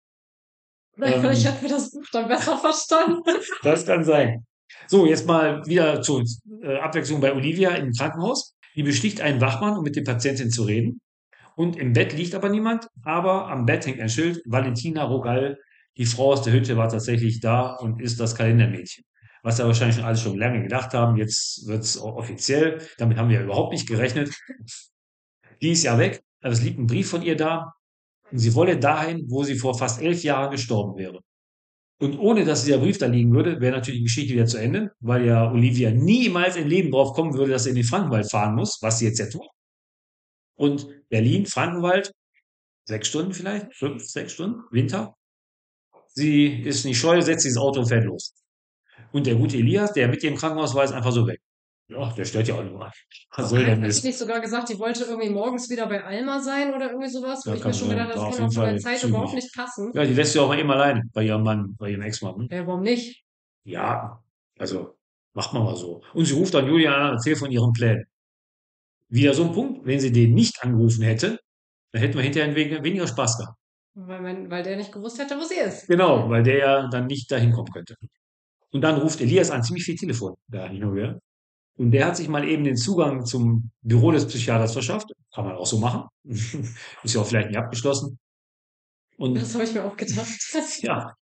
vielleicht
Ähm,
hat mir das Buch dann besser verstanden.
Das kann sein. So, jetzt mal wieder zur äh, Abwechslung bei Olivia im Krankenhaus. Die besticht einen Wachmann, um mit der Patientin zu reden. Und im Bett liegt aber niemand, aber am Bett hängt ein Schild, Valentina Rogal, die Frau aus der Hütte war tatsächlich da und ist das Kalendermädchen. Was ja wahrscheinlich schon alles schon lange gedacht haben, jetzt wird's auch offiziell. Damit haben wir ja überhaupt nicht gerechnet. Die ist ja weg, also es liegt ein Brief von ihr da und sie wolle dahin, wo sie vor fast elf Jahren gestorben wäre. Und ohne dass dieser Brief da liegen würde, wäre natürlich die Geschichte wieder zu Ende, weil ja Olivia niemals im Leben drauf kommen würde, dass sie in den Frankenwald fahren muss, was sie jetzt ja tut. Und Berlin, Frankenwald, sechs Stunden vielleicht, fünf, sechs Stunden, Winter. Sie ist nicht scheu, setzt sich ins Auto und fährt los. Und der gute Elias, der mit ihr im Krankenhaus war, ist einfach so weg. Ja, der stört ja auch nur. Was soll der
Hat, hat sie
Mist?
nicht sogar gesagt, die wollte irgendwie morgens wieder bei Alma sein oder irgendwie sowas, wo
Ja,
ich mir
kann
schon
sein.
gedacht habe,
War
das
auf
kann
jeden
auch von der
Fall
Zeit überhaupt
zügig.
nicht passen.
Ja, die lässt sie auch mal eben alleine bei ihrem Mann, bei ihrem Ex-Mann. Ne?
Ja, warum nicht?
Ja, also macht man mal so. Und sie ruft dann Julia an und erzählt von ihren Plänen. Wieder so ein Punkt, wenn sie den nicht angerufen hätte, dann hätten wir hinterher wegen- weniger Spaß gehabt.
Weil, man, weil der nicht gewusst hätte, wo sie ist.
Genau, weil der ja dann nicht dahin kommen könnte. Und dann ruft Elias an, ziemlich viel Telefon, da nicht nur wir. Und der hat sich mal eben den Zugang zum Büro des Psychiaters verschafft. Kann man auch so machen. Ist ja auch vielleicht nicht abgeschlossen. Und
Das habe ich mir auch gedacht.
ja,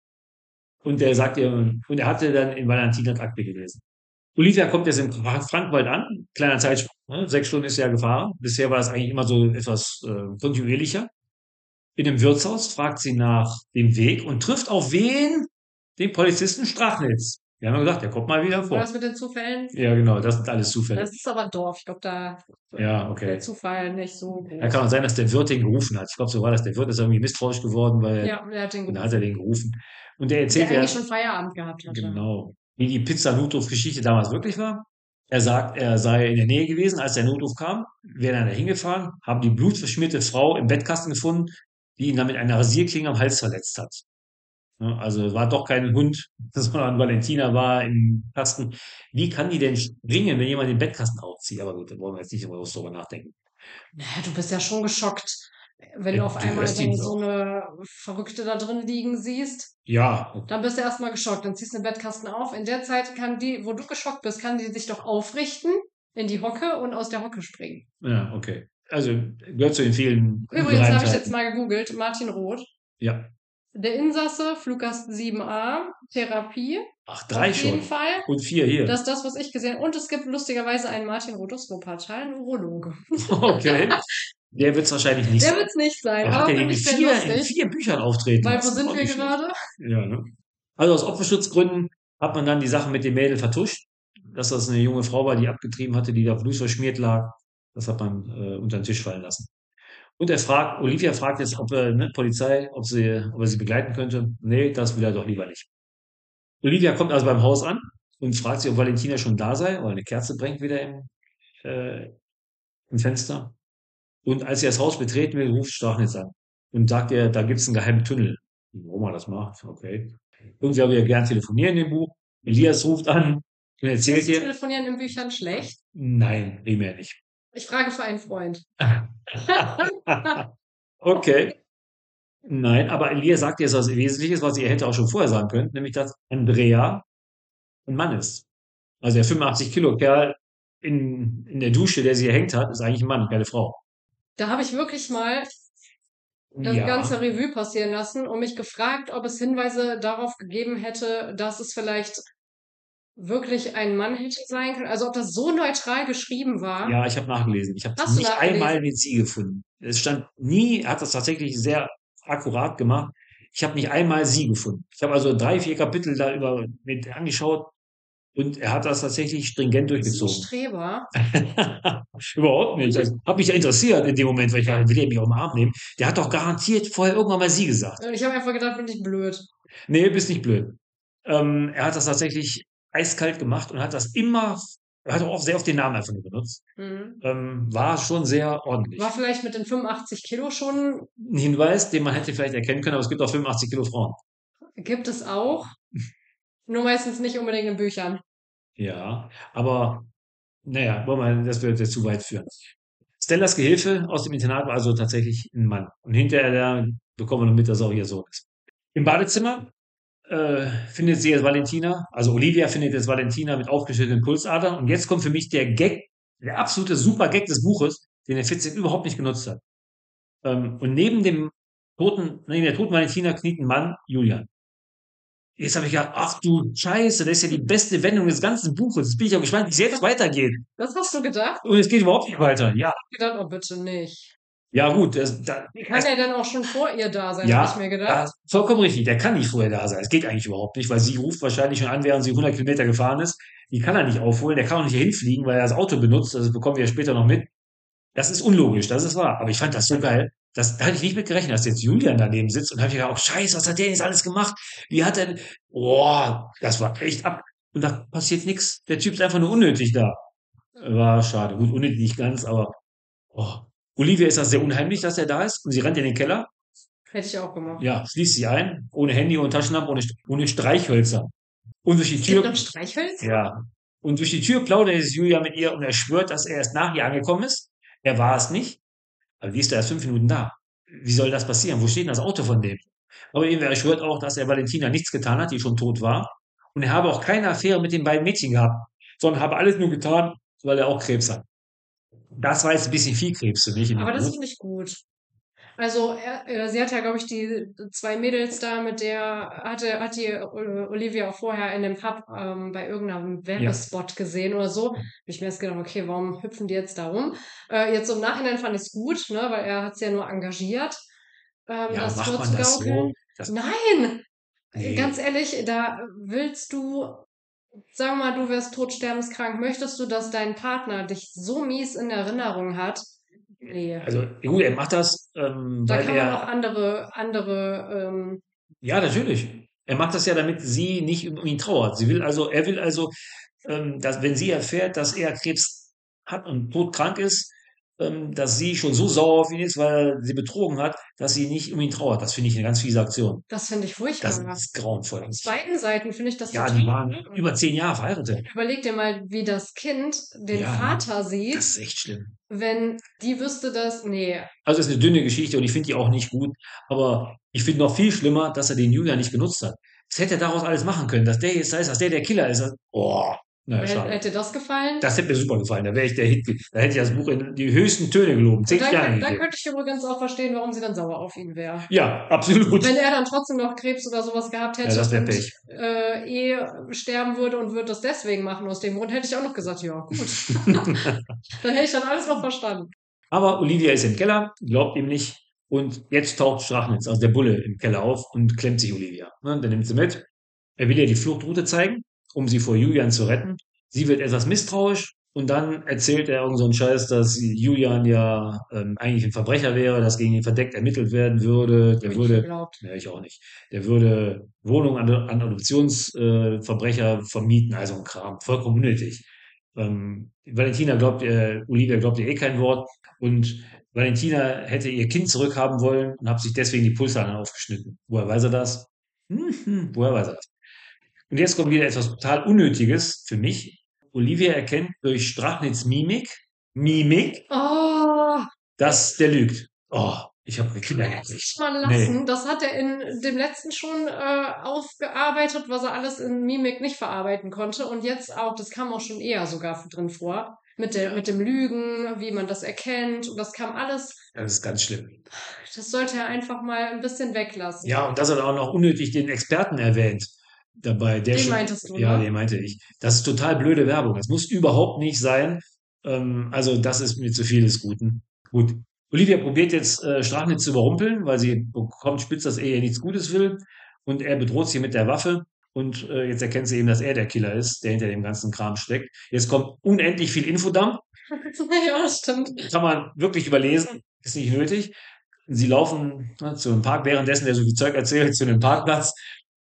und der sagt ihr, und er hatte dann in Valentinas Akte gelesen. Olivia kommt jetzt in Fra- Frankenwald an, kleiner Zeitsprung, ne? Sechs Stunden ist sie ja gefahren. Bisher war es eigentlich immer so etwas äh, kontinuierlicher. In dem Wirtshaus fragt sie nach dem Weg und trifft auf wen? Den Polizisten Strachnitz. Wir haben ja gesagt, der kommt mal wieder
War
vor.
das mit den Zufällen?
Ja, genau, das sind alles Zufälle.
Das ist aber ein Dorf. Ich glaube, da
Ja,
der
okay.
Zufall nicht so
Da
groß.
kann auch sein, dass der Wirt den gerufen hat. Ich glaube, so war das. Der Wirt ist irgendwie misstrauisch geworden, weil
Ja, er hat den
und dann hat er
gerufen.
den gerufen. Und der
Der
erzählt ja
eigentlich schon Feierabend gehabt hatte.
genau, wie die Pizza-Notruf-Geschichte damals wirklich war. Er sagt, er sei in der Nähe gewesen, als der Notruf kam, wäre dann da hingefahren, haben die blutverschmierte Frau im Bettkasten gefunden, die ihn dann mit einer Rasierklinge am Hals verletzt hat. Ja, also war doch kein Hund, sondern Valentina war im Kasten. Wie kann die denn springen, wenn jemand den Bettkasten aufzieht? Aber gut, da wollen wir jetzt nicht so groß drüber nachdenken.
Naja, du bist ja schon geschockt, wenn du
Äh,
auf
Du
einmal
hörst ihn
dann so
doch.
eine Verrückte da drin liegen siehst.
Ja,
Dann bist du erstmal geschockt. Dann ziehst du den Bettkasten auf. In der Zeit kann die, wo du geschockt bist, kann die sich doch aufrichten in die Hocke und aus der Hocke springen.
ja, okay. Also gehört zu den vielen
Übrigens habe ich jetzt
Ungereimtheiten.
mal gegoogelt, Martin Roth.
Ja.
Der Insasse, Fluggast sieben a, Therapie,
Ach,
auf
drei
jeden
schon.
Fall.
Und vier hier.
Das ist das, was ich gesehen habe. Und es gibt lustigerweise einen Martin Roth aus Wuppertal, einen Urologe.
Okay. Der wird es wahrscheinlich nicht
Der
sein.
wird es nicht sein,
Aber hat
aber
der
für
in
mich sehr
vier, in
lustig.
vier Büchern auftreten
Weil wo
lassen?
sind
Auch
wir
nicht schlecht.
gerade?
Ja, ne? Also aus Opferschutzgründen hat man dann die Sache mit dem Mädel vertuscht. dass das eine junge Frau war, die abgetrieben hatte, die da blutverschmiert lag. Das hat man äh, unter den Tisch fallen lassen. Und er fragt, Olivia fragt jetzt, ob er, ne, Polizei, ob sie, ob er sie begleiten könnte. Nee, das will er doch lieber nicht. Olivia kommt also beim Haus an und fragt sie, ob Valentina schon da sei, weil eine Kerze brennt wieder im, äh, im Fenster. Und als sie das Haus betreten will, ruft Strachnitz an und sagt ihr, da gibt's einen geheimen Tunnel. Warum er das macht, okay. Irgendwie habe ich ja gern telefonieren im Buch. Elias ruft an und erzählt
Ist
ihr,
Telefonieren in Büchern schlecht?
nein, primär nicht.
Ich frage für einen Freund.
Okay. Nein, aber Elia sagt jetzt was Wesentliches, was ihr hätte auch schon vorher sagen können, nämlich, dass Andrea ein Mann ist. Also der fünfundachtzig Kilo Kerl in, in der Dusche, der sie hängt hat, ist eigentlich ein Mann, keine Frau.
Da habe ich wirklich mal das
Ja,
ganze Revue passieren lassen und mich gefragt, ob es Hinweise darauf gegeben hätte, dass es vielleicht wirklich ein Mann hätte sein können. Also ob das so neutral geschrieben war.
ja, ich habe nachgelesen. Ich habe
Hast du
nicht
nachgelesen?
einmal den Sie gefunden. Es stand nie, er hat das tatsächlich sehr akkurat gemacht. Ich habe nicht einmal Sie gefunden. Ich habe also drei, vier Kapitel da über mit angeschaut und er hat das tatsächlich stringent
So ein
durchgezogen.
Streber.
Überhaupt nicht. Das hat mich ja interessiert in dem Moment, weil ich dachte, will er mich auf den Arm nehmen? Der hat doch garantiert vorher irgendwann mal Sie gesagt.
Und ich habe einfach gedacht, bin ich blöd.
Nee, bist nicht blöd. Ähm, er hat das tatsächlich eiskalt gemacht und hat das immer, er hat auch sehr oft den Namen einfach nur benutzt.
Mhm.
Ähm, war schon sehr ordentlich.
War vielleicht mit den fünfundachtzig Kilo schon,
Ein Hinweis, den man hätte vielleicht erkennen können, aber es gibt auch fünfundachtzig Kilo Frauen.
gibt es auch. Nur meistens nicht unbedingt in Büchern.
Ja, aber naja, wollen wir, das würde jetzt zu weit führen. Stellas Gehilfe aus dem Internat war also tatsächlich ein Mann. Und hinterher da bekommen wir noch mit, dass er auch ihr Sohn ist. Im Badezimmer äh, findet sie jetzt Valentina, also Olivia findet jetzt Valentina mit aufgeschnittenen Pulsadern. Und jetzt kommt für mich der Gag, der absolute Super-Gag des Buches, den der Fitzek überhaupt nicht genutzt hat. Ähm, und neben dem toten, neben der toten Valentina kniet ein Mann, Julian. Jetzt habe ich gedacht, ach du Scheiße, das ist ja die beste Wendung des ganzen Buches. Jetzt bin ich auch gespannt, wie es jetzt weitergeht.
Das hast du gedacht?
Und es geht überhaupt nicht weiter. Ja,
Ich hab gedacht, oh bitte nicht.
ja gut, das, da,
Kann er denn auch schon vor ihr da sein,
ja,
habe ich mir gedacht.
ja, vollkommen richtig. Der kann nicht vorher da sein. Es geht eigentlich überhaupt nicht, weil sie ruft wahrscheinlich schon an, während sie hundert Kilometer gefahren ist. Die kann er nicht aufholen. Der kann auch nicht hier hinfliegen, weil er das Auto benutzt. Das bekommen wir ja später noch mit. Das ist unlogisch, das ist wahr. Aber ich fand das so geil. Das, da hatte ich nicht mit gerechnet, dass jetzt Julian daneben sitzt und habe ich gedacht, oh Scheiße, was hat der jetzt alles gemacht? Wie hat er, boah, das war echt ab. Und da passiert nichts. Der Typ ist einfach nur unnötig da. War schade. Gut, unnötig nicht ganz, aber oh. Olivia ist das sehr unheimlich, dass er da ist. Und sie rennt in den Keller.
Hätte ich auch gemacht.
Ja, schließt sie ein, ohne Handy, ohne Taschenlampe, ohne, ohne Streichhölzer. Und durch die
Es gibt
Tür,
noch Streichhölzer?
ja, und durch die Tür plaudert jetzt Julia mit ihr und er schwört, dass er erst nach ihr angekommen ist. Er war es nicht. Aber die ist da erst fünf Minuten da. Wie soll das passieren? Wo steht denn das Auto von dem? Aber eben, er schwört auch, dass er Valentina nichts getan hat, die schon tot war. Und er habe auch keine Affäre mit den beiden Mädchen gehabt, sondern habe alles nur getan, weil er auch Krebs hat. Das war jetzt ein bisschen viel Krebs für mich in dem
Aber das
Buch.
finde ich gut. Also er, äh, sie hat ja, glaube ich, die zwei Mädels da, mit der hatte, hat die äh, Olivia auch vorher in dem Pub ähm, bei irgendeinem Werbespot gesehen oder so. Hab ich mir jetzt gedacht, okay, warum hüpfen die jetzt da rum? Äh, jetzt im Nachhinein fand ich es gut, ne, weil er hat sie ja nur engagiert, ähm,
Ja,
das
macht man das
vorzugaukeln.
so? Das,
Nein!
nee.
Ganz ehrlich, da willst du, sag mal, du wärst todsterbenskrank, möchtest du, dass dein Partner dich so mies in Erinnerung hat? Nee.
Also, gut, er macht das, ähm,
Da
weil
kann man auch
er,
andere, andere, ähm,
ja, natürlich. Er macht das ja, damit sie nicht um ihn trauert. Sie will also, er will also, ähm, dass, wenn sie erfährt, dass er Krebs hat und todkrank ist, ähm, dass sie schon so sauer auf ihn ist, weil er sie betrogen hat, dass sie nicht um ihn trauert. Das finde ich eine ganz fiese Aktion.
das finde ich
Das
furchtbar.
ist grauenvoll.
Auf beiden Seiten finde ich das
Ja,
total
die waren
schlimm.
über zehn Jahre verheiratet.
Überleg dir mal, wie das Kind den
Ja,
Vater sieht,
das ist echt schlimm.
wenn die wüsste, dass, nee,
Also es ist eine dünne Geschichte und ich finde die auch nicht gut. Aber ich finde noch viel schlimmer, dass er den Julian nicht genutzt hat. Das hätte er daraus alles machen können, dass der jetzt da ist, dass der der Killer ist. Oh, naja,
hätte,
schade.
hätte dir das gefallen?
Das hätte mir super gefallen. Da wäre ich der Hit. Da hätte ich das Buch in die höchsten Töne geloben.
Und
Zehn
dann,
Sterne
könnt- dann
gegeben.
könnte ich übrigens auch verstehen, warum sie dann sauer auf ihn wäre.
Ja, absolut.
Wenn er dann trotzdem noch Krebs oder sowas gehabt
Ja,
hätte
das wäre
und
Pech.
äh, eh sterben würde und würde das deswegen machen aus dem Grund, hätte ich auch noch gesagt, ja, gut. Dann hätte ich dann alles noch verstanden.
Aber Olivia ist im Keller, glaubt ihm nicht. Und jetzt taucht Strachnitz, also der Bulle, im Keller auf und klemmt sich Olivia. Ne, der nimmt sie mit. Er will ihr die Fluchtroute zeigen, um sie vor Julian zu retten. Sie wird etwas misstrauisch und dann erzählt er irgend so einen Scheiß, dass Julian ja ähm, eigentlich ein Verbrecher wäre, dass gegen ihn verdeckt ermittelt werden würde.
Hab
Der
ich nicht
würde,
geglaubt.
ja, ich auch nicht, der würde Wohnungen an, an Adoptionsverbrecher äh, Verbrecher vermieten, also ein Kram, vollkommen unnötig. Ähm, Valentina glaubt, äh, Olivia glaubt ihr eh kein Wort und Valentina hätte ihr Kind zurückhaben wollen und hat sich deswegen die Pulsadern aufgeschnitten. Woher weiß er das? Hm, hm, woher weiß er das? Und jetzt kommt wieder etwas total Unnötiges für mich. Olivia erkennt durch Strachnitz Mimik, Mimik,
Oh,
dass der lügt. Oh, ich habe Kinder gekriegt.
mal
Nee,
lassen. Das hat er in dem letzten schon äh, aufgearbeitet, was er alles in Mimik nicht verarbeiten konnte. Und jetzt auch, das kam auch schon eher sogar drin vor. Mit, der,
ja,
mit dem Lügen, wie man das erkennt. Und das kam alles,
das ist ganz schlimm.
das sollte er einfach mal ein bisschen weglassen.
Ja, und dass er dann auch noch unnötig den Experten erwähnt dabei, der
Den
schon,
meintest du,
ja,
ne?
den meinte ich. Das ist total blöde Werbung. Das muss überhaupt nicht sein. Ähm, also das ist mir zu viel des Guten. Gut. Olivia probiert jetzt äh, Strachnitz zu überrumpeln, weil sie bekommt spitz, dass er ihr nichts Gutes will. Und er bedroht sie mit der Waffe. Und äh, jetzt erkennt sie eben, dass er der Killer ist, der hinter dem ganzen Kram steckt. Jetzt kommt unendlich viel Infodump.
Ja, das stimmt.
Kann man wirklich überlesen. Ist nicht nötig. Sie laufen ne, zu einem Park, währenddessen der so viel Zeug erzählt, zu einem Parkplatz,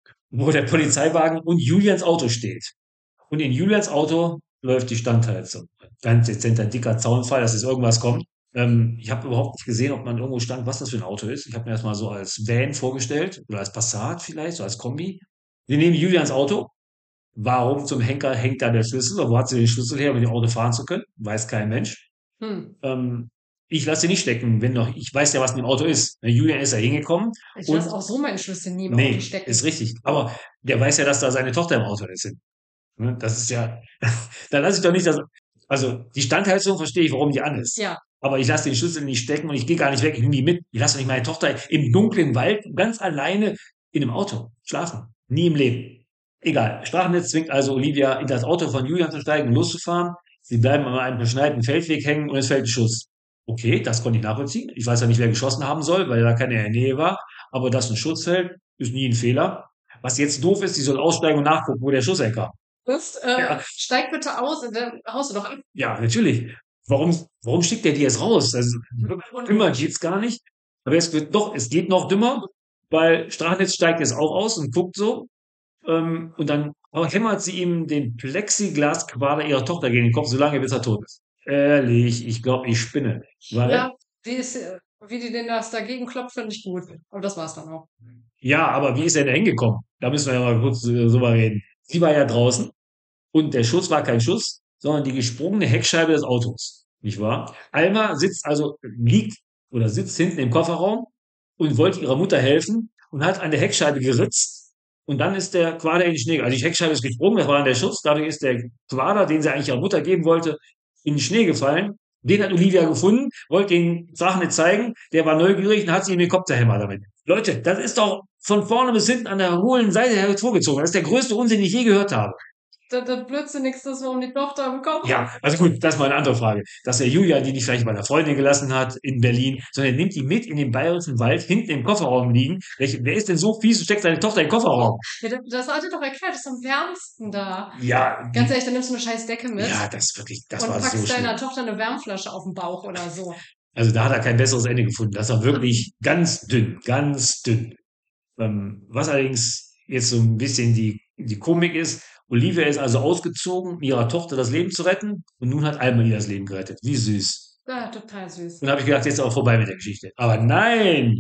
wo der Polizeiwagen und Julians Auto steht. Und in Julians Auto läuft die Standheizung. Ganz dezenter, dicker Zaunfall, dass jetzt irgendwas kommt. Ähm, ich habe überhaupt nicht gesehen, ob man irgendwo stand, was das für ein Auto ist. Ich habe mir das mal so als Van vorgestellt oder als Passat vielleicht, so als Kombi. Sie nehmen Julians Auto. Warum zum Henker hängt da der Schlüssel? Oder wo hat sie den Schlüssel her, um mit dem Auto fahren zu können? Weiß kein Mensch.
Hm.
Ähm, ich lasse sie nicht stecken, wenn noch, ich weiß ja, was in dem Auto ist. Julian ist da hingekommen
Ich
und
lasse auch so meinen Schlüssel nie im Auto
nee,
stecken.
ist richtig. Aber der weiß ja, dass da seine Tochter im Auto ist. Ne? Das ist ja, da lasse ich doch nicht das, also die Standheizung verstehe ich, warum die an ist.
Ja,
Aber ich lasse den Schlüssel nicht stecken und ich gehe gar nicht weg, ich nehme die mit. Ich lasse doch nicht meine Tochter im dunklen Wald ganz alleine in einem Auto schlafen. Nie im Leben. Egal. Strachnitz zwingt also Olivia in das Auto von Julian zu steigen und loszufahren. Sie bleiben an einem beschneiten Feldweg hängen und es fällt ein Schuss. Okay, das konnte ich nachvollziehen. Ich weiß ja nicht, wer geschossen haben soll, weil da keiner in der Nähe war. Aber dass ein Schuss fällt, ist nie ein Fehler. Was jetzt doof ist, sie soll aussteigen und nachgucken, wo der Schuss herkam.
Lust, äh,
Ja,
steig bitte aus, dann haust du doch ab.
ja, natürlich. Warum, warum schickt er die jetzt raus? Also, dümmer geht's gar nicht. Aber es wird doch, es geht noch dümmer, weil Strachnitz steigt jetzt auch aus und guckt so, ähm, und dann hämmert sie ihm den Plexiglasquader ihrer Tochter gegen den Kopf, solange bis er tot ist. Ehrlich, ich glaube, ich spinne. Weil,
Ja, wie, ist, äh, wie die den das dagegen klopft, finde ich gut. Aber das war's dann auch.
ja, aber wie ist er denn hingekommen? Da müssen wir ja mal kurz äh, drüber reden. Sie war ja draußen und der Schuss war kein Schuss, sondern die gesprungene Heckscheibe des Autos. Nicht wahr? Alma sitzt also, liegt oder sitzt hinten im Kofferraum und wollte ihrer Mutter helfen und hat an der Heckscheibe geritzt. Und dann ist der Quader in den Schnee. Also die Heckscheibe ist gesprungen, das war dann der Schuss. Dadurch ist der Quader, den sie eigentlich ihrer Mutter geben wollte, in den Schnee gefallen. Den hat Olivia gefunden, wollte den Drachen nicht zeigen. Der war neugierig und hat sie in den Kopf zerhämmert damit. Leute, das ist doch von vorne bis hinten an der hohlen Seite hervorgezogen. Das ist der größte Unsinn, den ich je gehört habe.
Das, das Blödsinnigste ist, warum die Tochter im Kopf.
Ja, also gut, das ist mal eine andere Frage. Dass der Julian die nicht vielleicht bei einer Freundin gelassen hat in Berlin, sondern er nimmt die mit in den bayerischen Wald, hinten im Kofferraum liegen. Welch, wer ist denn so fies und steckt seine Tochter im Kofferraum?
Ja, das, das hat er doch erklärt, das ist am wärmsten da.
Ja,
Ganz ehrlich, dann nimmst du eine scheiß Decke mit
ja, das ist wirklich, das
und
war so
packst deiner
schlimm.
Tochter eine Wärmflasche auf den Bauch oder so.
Also da hat er kein besseres Ende gefunden. Das war wirklich ganz dünn, ganz dünn. Ähm, was allerdings jetzt so ein bisschen die, die Komik ist, Olivia ist also ausgezogen, um ihrer Tochter das Leben zu retten und nun hat Alma ihr das Leben gerettet. Wie süß.
Ja, total süß.
Und da habe ich gedacht, jetzt ist auch vorbei mit der Geschichte. Aber nein!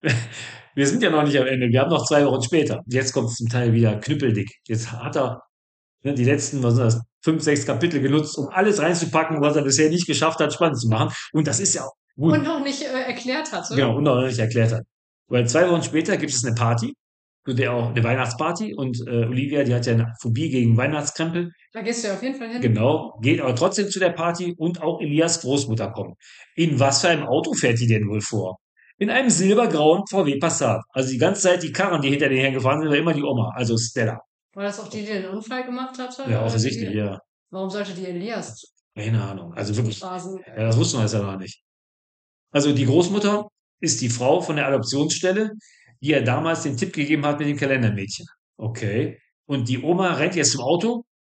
Wir sind ja noch nicht am Ende. Wir haben noch zwei Wochen später. Jetzt kommt zum Teil wieder knüppeldick. Jetzt hat er ne, die letzten, was sind das, fünf, sechs Kapitel genutzt, um alles reinzupacken, was er bisher nicht geschafft hat, spannend zu machen. Und das ist ja auch gut.
Und noch nicht äh, erklärt hatte.
Genau, und noch nicht erklärt hat. Weil zwei Wochen später gibt es eine Party, zu der auch eine Weihnachtsparty und äh, Olivia, die hat ja eine Phobie gegen Weihnachtskrempel.
Da gehst du ja auf jeden Fall hin.
Genau, geht aber trotzdem zu der Party und auch Elias Großmutter kommt. In was für einem Auto fährt die denn wohl vor? In einem silbergrauen V W Passat. Also die ganze Zeit die Karren, die hinter den hergefahren sind, war immer die Oma, also Stella.
War das auch die, die den Unfall gemacht hatte?
Ja,
Oder
offensichtlich,
die,
ja.
warum sollte die Elias
Keine Ahnung. Also wirklich,
rasen?
ja, das wussten wir jetzt ja noch nicht. Also die Großmutter ist die Frau von der Adoptionsstelle, die ja damals den Tipp gegeben hat mit dem Kalendermädchen. Okay. Und die Oma rennt jetzt zum Auto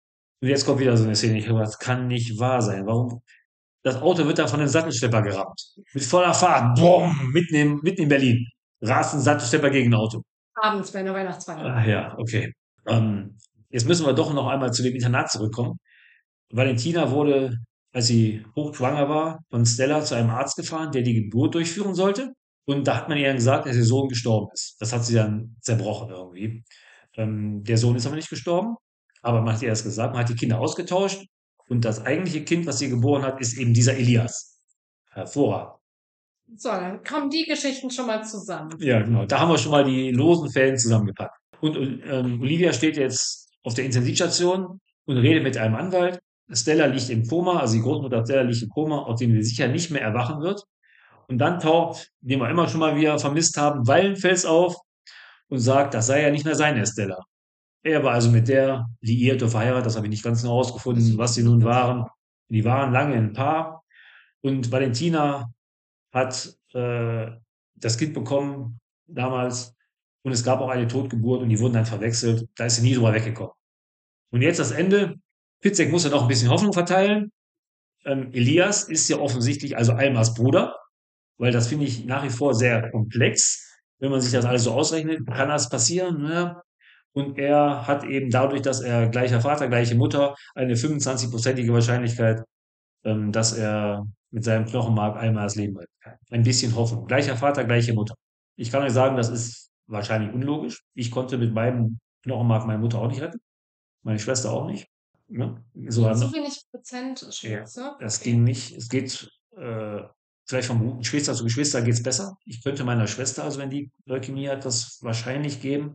Und jetzt kommt wieder so eine Szene. Ich höre, das kann nicht wahr sein. Warum? Das Auto wird da von einem Sattelschlepper gerammt. Mit voller Fahrt. Boom, mitten in, mitten in Berlin. Rast ein Sattelschlepper gegen ein Auto.
Abends bei einer Weihnachtsfeier.
Ah ja, okay. Ähm, jetzt müssen wir doch noch einmal zu dem Internat zurückkommen. Valentina wurde, als sie hochschwanger war, von Stella zu einem Arzt gefahren, der die Geburt durchführen sollte. Und da hat man ihr dann gesagt, dass ihr Sohn gestorben ist. Das hat sie dann zerbrochen irgendwie. Ähm, der Sohn ist aber nicht gestorben, aber man hat ihr das gesagt, man hat die Kinder ausgetauscht. Und das eigentliche Kind, was sie geboren hat, ist eben dieser Elias. Hervorragend.
So, dann kommen die Geschichten schon mal zusammen.
Ja, genau. Da haben wir schon mal die losen Fäden zusammengepackt. Und ähm, Olivia steht jetzt auf der Intensivstation und redet mit einem Anwalt. Stella liegt im Koma, also die Großmutter Stella liegt im Koma, aus dem sie sicher nicht mehr erwachen wird. Und dann taucht, den wir immer schon mal wieder vermisst haben, Wallenfels auf und sagt, das sei ja nicht mehr seine Stella. Er war also mit der liiert oder verheiratet, das habe ich nicht ganz genau herausgefunden, was sie nun waren. Die waren lange ein Paar und Valentina hat äh, das Kind bekommen damals und es gab auch eine Totgeburt und die wurden dann verwechselt. Da ist sie nie drüber weggekommen. Und jetzt das Ende. Fitzek muss ja noch ein bisschen Hoffnung verteilen. Ähm, Elias ist ja offensichtlich also Almas Bruder, weil das finde ich nach wie vor sehr komplex. Wenn man sich das alles so ausrechnet, kann das passieren. Ne? Und er hat eben dadurch, dass er gleicher Vater, gleiche Mutter, eine fünfundzwanzig-prozentige Wahrscheinlichkeit, ähm, dass er mit seinem Knochenmark einmal das Leben retten kann. Ein bisschen Hoffnung. Gleicher Vater, gleiche Mutter. Ich kann euch sagen, das ist wahrscheinlich unlogisch. Ich konnte mit meinem Knochenmark meine Mutter auch nicht retten. Meine Schwester auch nicht. Ne? So,
So wenig Prozent
ja,
Chance.
das
Okay.
ging nicht. Es geht äh, vielleicht von Geschwister zu Geschwister geht's besser. Ich könnte meiner Schwester, also wenn die Leukämie hat, das wahrscheinlich geben.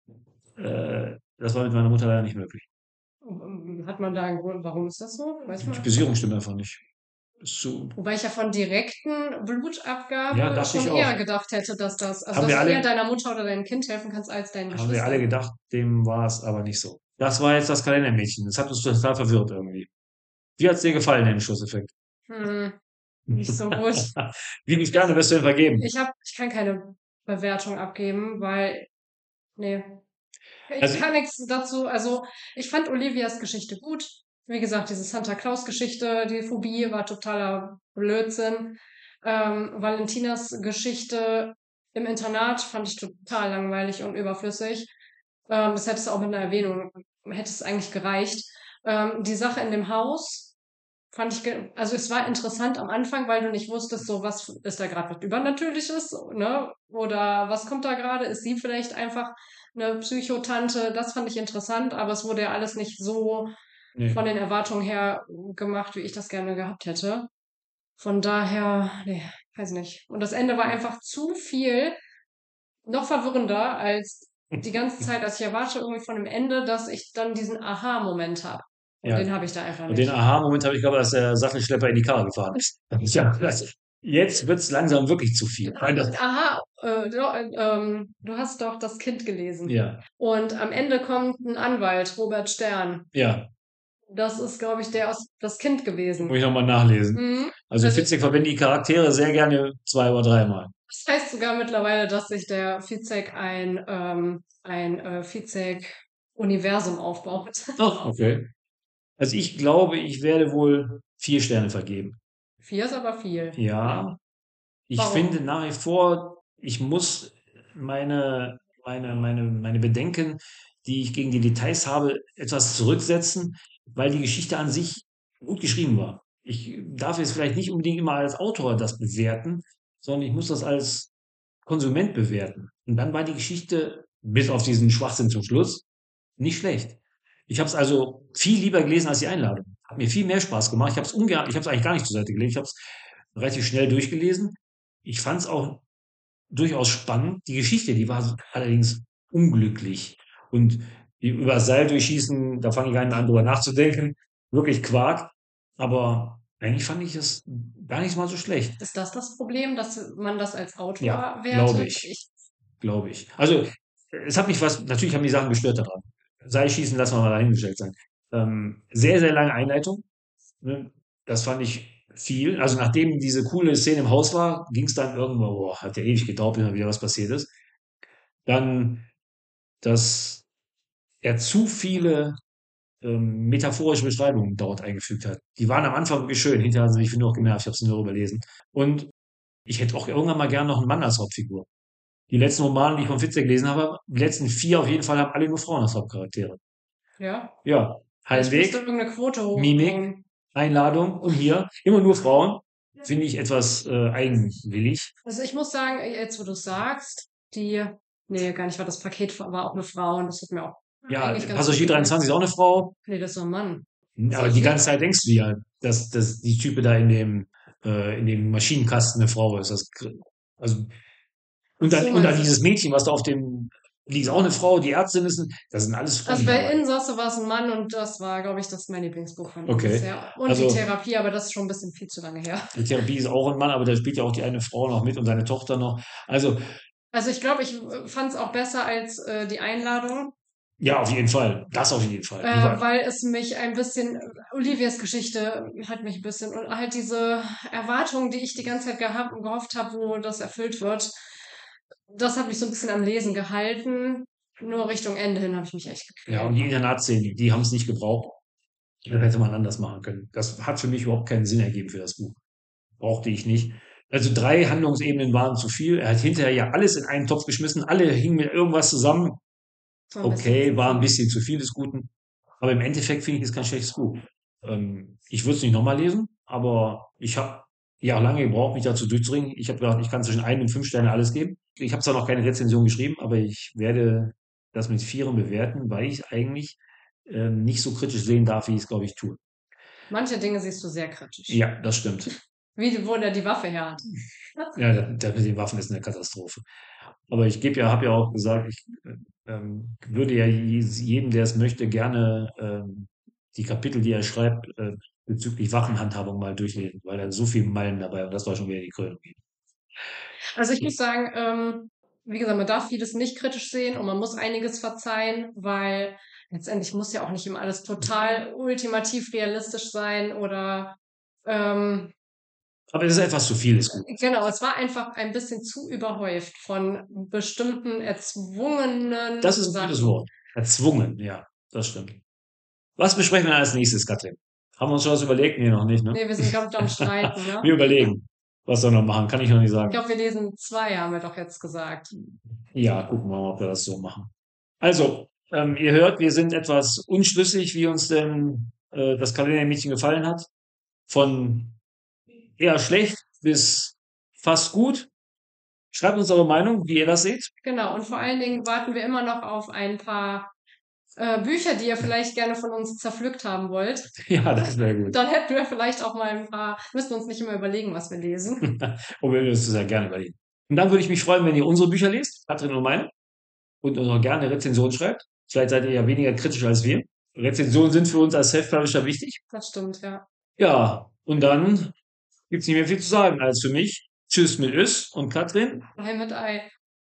Äh, das war mit meiner Mutter leider nicht möglich.
Hat man da einen Grund, warum ist das so? Weiß
Die
man?
Typisierung stimmt einfach nicht. Ist zu,
Wobei ich ja von direkten
ja,
Blutabgabe
dachte
schon
ich
eher
auch.
gedacht hätte, dass das, also
Haben
dass
wir
du eher
alle,
deiner Mutter oder deinem Kind helfen kannst als deinen
haben wir alle
Geschwistern.
gedacht, dem war es aber nicht so. Das war jetzt das Kalendermädchen. Das hat uns total verwirrt irgendwie. Wie hat's dir gefallen, der Schusseffekt?
Hm, nicht so gut.
Wie viele Sterne wirst du denn vergeben?
Ich hab, ich kann keine Bewertung abgeben, weil, nee, ich
Also,
kann nichts dazu. Also, ich fand Olivias Geschichte gut. Wie gesagt, diese Santa Claus-Geschichte, die Phobie war totaler Blödsinn. Ähm, Valentinas Geschichte im Internat fand ich total langweilig und überflüssig. Ähm, das hätte es auch mit einer Erwähnung, hätte es eigentlich gereicht. Ähm, die Sache in dem Haus fand ich, ge also es war interessant am Anfang, weil du nicht wusstest, so was ist da gerade was Übernatürliches, ne? Oder was kommt da gerade? Ist sie vielleicht einfach eine Psychotante? Das fand ich interessant, aber es wurde ja alles nicht so von
nee.
den Erwartungen her gemacht, wie ich das gerne gehabt hätte. Von daher, nee, weiß nicht. Und das Ende war einfach zu viel, noch verwirrender als die ganze Zeit, als ich erwarte irgendwie von dem Ende, dass ich dann diesen Aha-Moment habe. Und
Ja.
den habe ich da einfach
Und den
nicht.
Aha-Moment habe ich glaube, als der Sattelschlepper in die Karre gefahren ist. Ja, das, jetzt wird's langsam wirklich zu viel. Nein, das,
Aha, äh, du, äh, ähm, du hast doch das Kind gelesen.
ja,
Und am Ende kommt ein Anwalt, Robert Stern.
ja,
Das ist, glaube ich, der aus das Kind
muss
gewesen.
ich nochmal nachlesen.
Mhm.
Also
Also
Fitzek verwendet die Charaktere sehr gerne zwei oder dreimal.
das heißt sogar mittlerweile, dass sich der Fizek ein, ähm, ein äh, Fizek-Universum aufbaut.
Ach, okay. Also ich glaube, ich werde wohl vier Sterne vergeben.
Vier ist aber viel.
Ja, ich
Warum?
finde nach wie vor, ich muss meine, meine, meine, meine Bedenken, die ich gegen die Details habe, etwas zurücksetzen, weil die Geschichte an sich gut geschrieben war. Ich darf jetzt vielleicht nicht unbedingt immer als Autor das bewerten, sondern ich muss das als Konsument bewerten. Und dann war die Geschichte, bis auf diesen Schwachsinn zum Schluss, nicht schlecht. Ich habe es also viel lieber gelesen als die Einladung. Hat mir viel mehr Spaß gemacht. Ich habe es ungern, ich habe es eigentlich gar nicht zur Seite gelegt. Ich habe es relativ schnell durchgelesen. Ich fand es auch durchaus spannend. Die Geschichte, die war allerdings unglücklich. Und die über das Seil durchschießen, da fange ich gar nicht an, drüber nachzudenken. Wirklich Quark. Aber eigentlich fand ich es gar nicht mal so schlecht.
Ist das das Problem, dass man das als
Ja,
Autor
glaube
wertet?
ich.
Ich,
Glaube ich. Also, es hat mich was, natürlich haben die Sachen gestört daran. Seilschießen lassen wir mal dahingestellt sein. Ähm, sehr, sehr lange Einleitung. Ne? Das fand ich viel. Also nachdem diese coole Szene im Haus war, ging es dann irgendwo, boah, hat ja ewig gedauert, bis mal wieder was passiert ist. Dann, dass er zu viele ähm, metaphorische Beschreibungen dort eingefügt hat. Die waren am Anfang wirklich schön, hinterher haben sie mich nur noch genervt, ich habe sie nur überlesen. Und ich hätte auch irgendwann mal gerne noch einen Mann als Hauptfigur. Die letzten Romane, die ich von Fitzer gelesen habe, die letzten vier auf jeden Fall haben alle nur Frauen als Hauptcharaktere.
Ja.
Ja,
Vielleicht musst du
Heimweg,
irgendeine Quote
Mimik,
hochbauen.
Einladung und hier immer nur Frauen. Finde ich etwas äh, eigenwillig.
Also ich muss sagen, jetzt wo du sagst, die, nee, gar nicht, war das Paket war auch eine Frau und das hat mir auch
Ja,
eigentlich ganz gut
Passagier
gefallen.
dreiundzwanzig ist auch eine Frau.
Nee, das ist doch ein Mann.
Aber die ganze Zeit denkst du ja, dass, dass die Type da in dem, äh, in dem Maschinenkasten eine Frau ist. Das, also, und dann,
So
und dann
meinst du.
dieses Mädchen, was da auf dem liegt, ist auch eine Frau, die Ärztin ist, ein- das sind alles Frauen.
Also
die
bei
dabei.
Insasse war es ein Mann und das war, glaube ich, das mein Lieblingsbuch von ihm
Okay.
bisher. Und
Also-
die Therapie, aber das ist schon ein bisschen viel zu lange her.
Die Therapie ist auch ein Mann, aber da spielt ja auch die eine Frau noch mit und seine Tochter noch. Also,
Also ich glaube, ich fand es auch besser als äh, die Einladung,
ja, auf jeden Fall. Das auf jeden Fall. Die
äh,
war-
weil es mich ein bisschen, Olivias Geschichte hat mich ein bisschen, und halt diese Erwartungen, die ich die ganze Zeit gehabt und gehofft habe, wo das erfüllt wird, das hat mich so ein bisschen am Lesen gehalten. Nur Richtung Ende hin habe ich mich echt gequält.
Ja, und die Internatsszenen, die, die haben es nicht gebraucht. Das hätte man anders machen können. Das hat für mich überhaupt keinen Sinn ergeben für das Buch. Brauchte ich nicht. Also drei Handlungsebenen waren zu viel. Er hat hinterher ja alles in einen Topf geschmissen. Alle hingen mit irgendwas zusammen.
Das war ein bisschen
Okay,
zu
war ein
viel.
bisschen zu viel des Guten. Aber im Endeffekt finde ich es kein schlechtes Buch. Ähm, ich würde es nicht nochmal lesen, aber ich habe ja lange gebraucht, mich dazu durchzuringen. Ich habe gedacht, ich kann zwischen ein und fünf Sterne alles geben. Ich habe zwar noch keine Rezension geschrieben, aber ich werde das mit Vieren bewerten, weil ich eigentlich ähm, nicht so kritisch sehen darf, wie ich es, glaube ich, tue.
Manche Dinge siehst du sehr kritisch.
Ja, das stimmt.
Wie, wo der die Waffe her hat.
Ja, der, der mit den Waffen ist eine Katastrophe. Aber ich gebe ja, habe ja auch gesagt, ich ähm, würde ja je- jedem, der es möchte, gerne ähm, die Kapitel, die er schreibt, äh, bezüglich Waffenhandhabung mal durchlesen, weil da so viel Meilen dabei und das war schon wieder die Krönung.
Also ich muss sagen, ähm, wie gesagt, man darf vieles nicht kritisch sehen und man muss einiges verzeihen, weil letztendlich muss ja auch nicht immer alles total ultimativ realistisch sein oder ähm,
Aber es ist etwas zu viel, ist gut.
genau, es war einfach ein bisschen zu überhäuft von bestimmten erzwungenen
Das ist ein
Sachen.
gutes Wort. Erzwungen, ja, das stimmt. Was besprechen wir als nächstes, Katrin? Haben wir uns schon was überlegt? Nee, noch nicht, ne?
Nee, wir sind gerade am Streiten, ne?
Wir überlegen, was sollen wir machen, kann ich noch nicht
Ich
sagen.
glaube, wir lesen zwei, haben wir doch jetzt gesagt.
Ja, gucken wir mal, ob wir das so machen. Also, ähm, ihr hört, wir sind etwas unschlüssig, wie uns denn äh, das Kalendermädchen gefallen hat. Von eher schlecht bis fast gut. Schreibt uns eure Meinung, wie ihr das seht.
Genau, und vor allen Dingen warten wir immer noch auf ein paar äh, Bücher, die ihr vielleicht gerne von uns zerpflückt haben wollt.
Ja, das wäre gut.
Dann hätten wir vielleicht auch mal ein paar, müssten uns nicht immer überlegen, was wir lesen.
Und wir würden uns das ja gerne überlegen. Und dann würde ich mich freuen, wenn ihr unsere Bücher lest, Katrin und meine, und uns auch gerne eine Rezension schreibt. Vielleicht seid ihr ja weniger kritisch als wir. Rezensionen sind für uns als Self-Publisher wichtig.
Das stimmt, ja.
Ja, und dann gibt's nicht mehr viel zu sagen als für mich. Tschüss mit Ös und Katrin.
Ei mit Ei.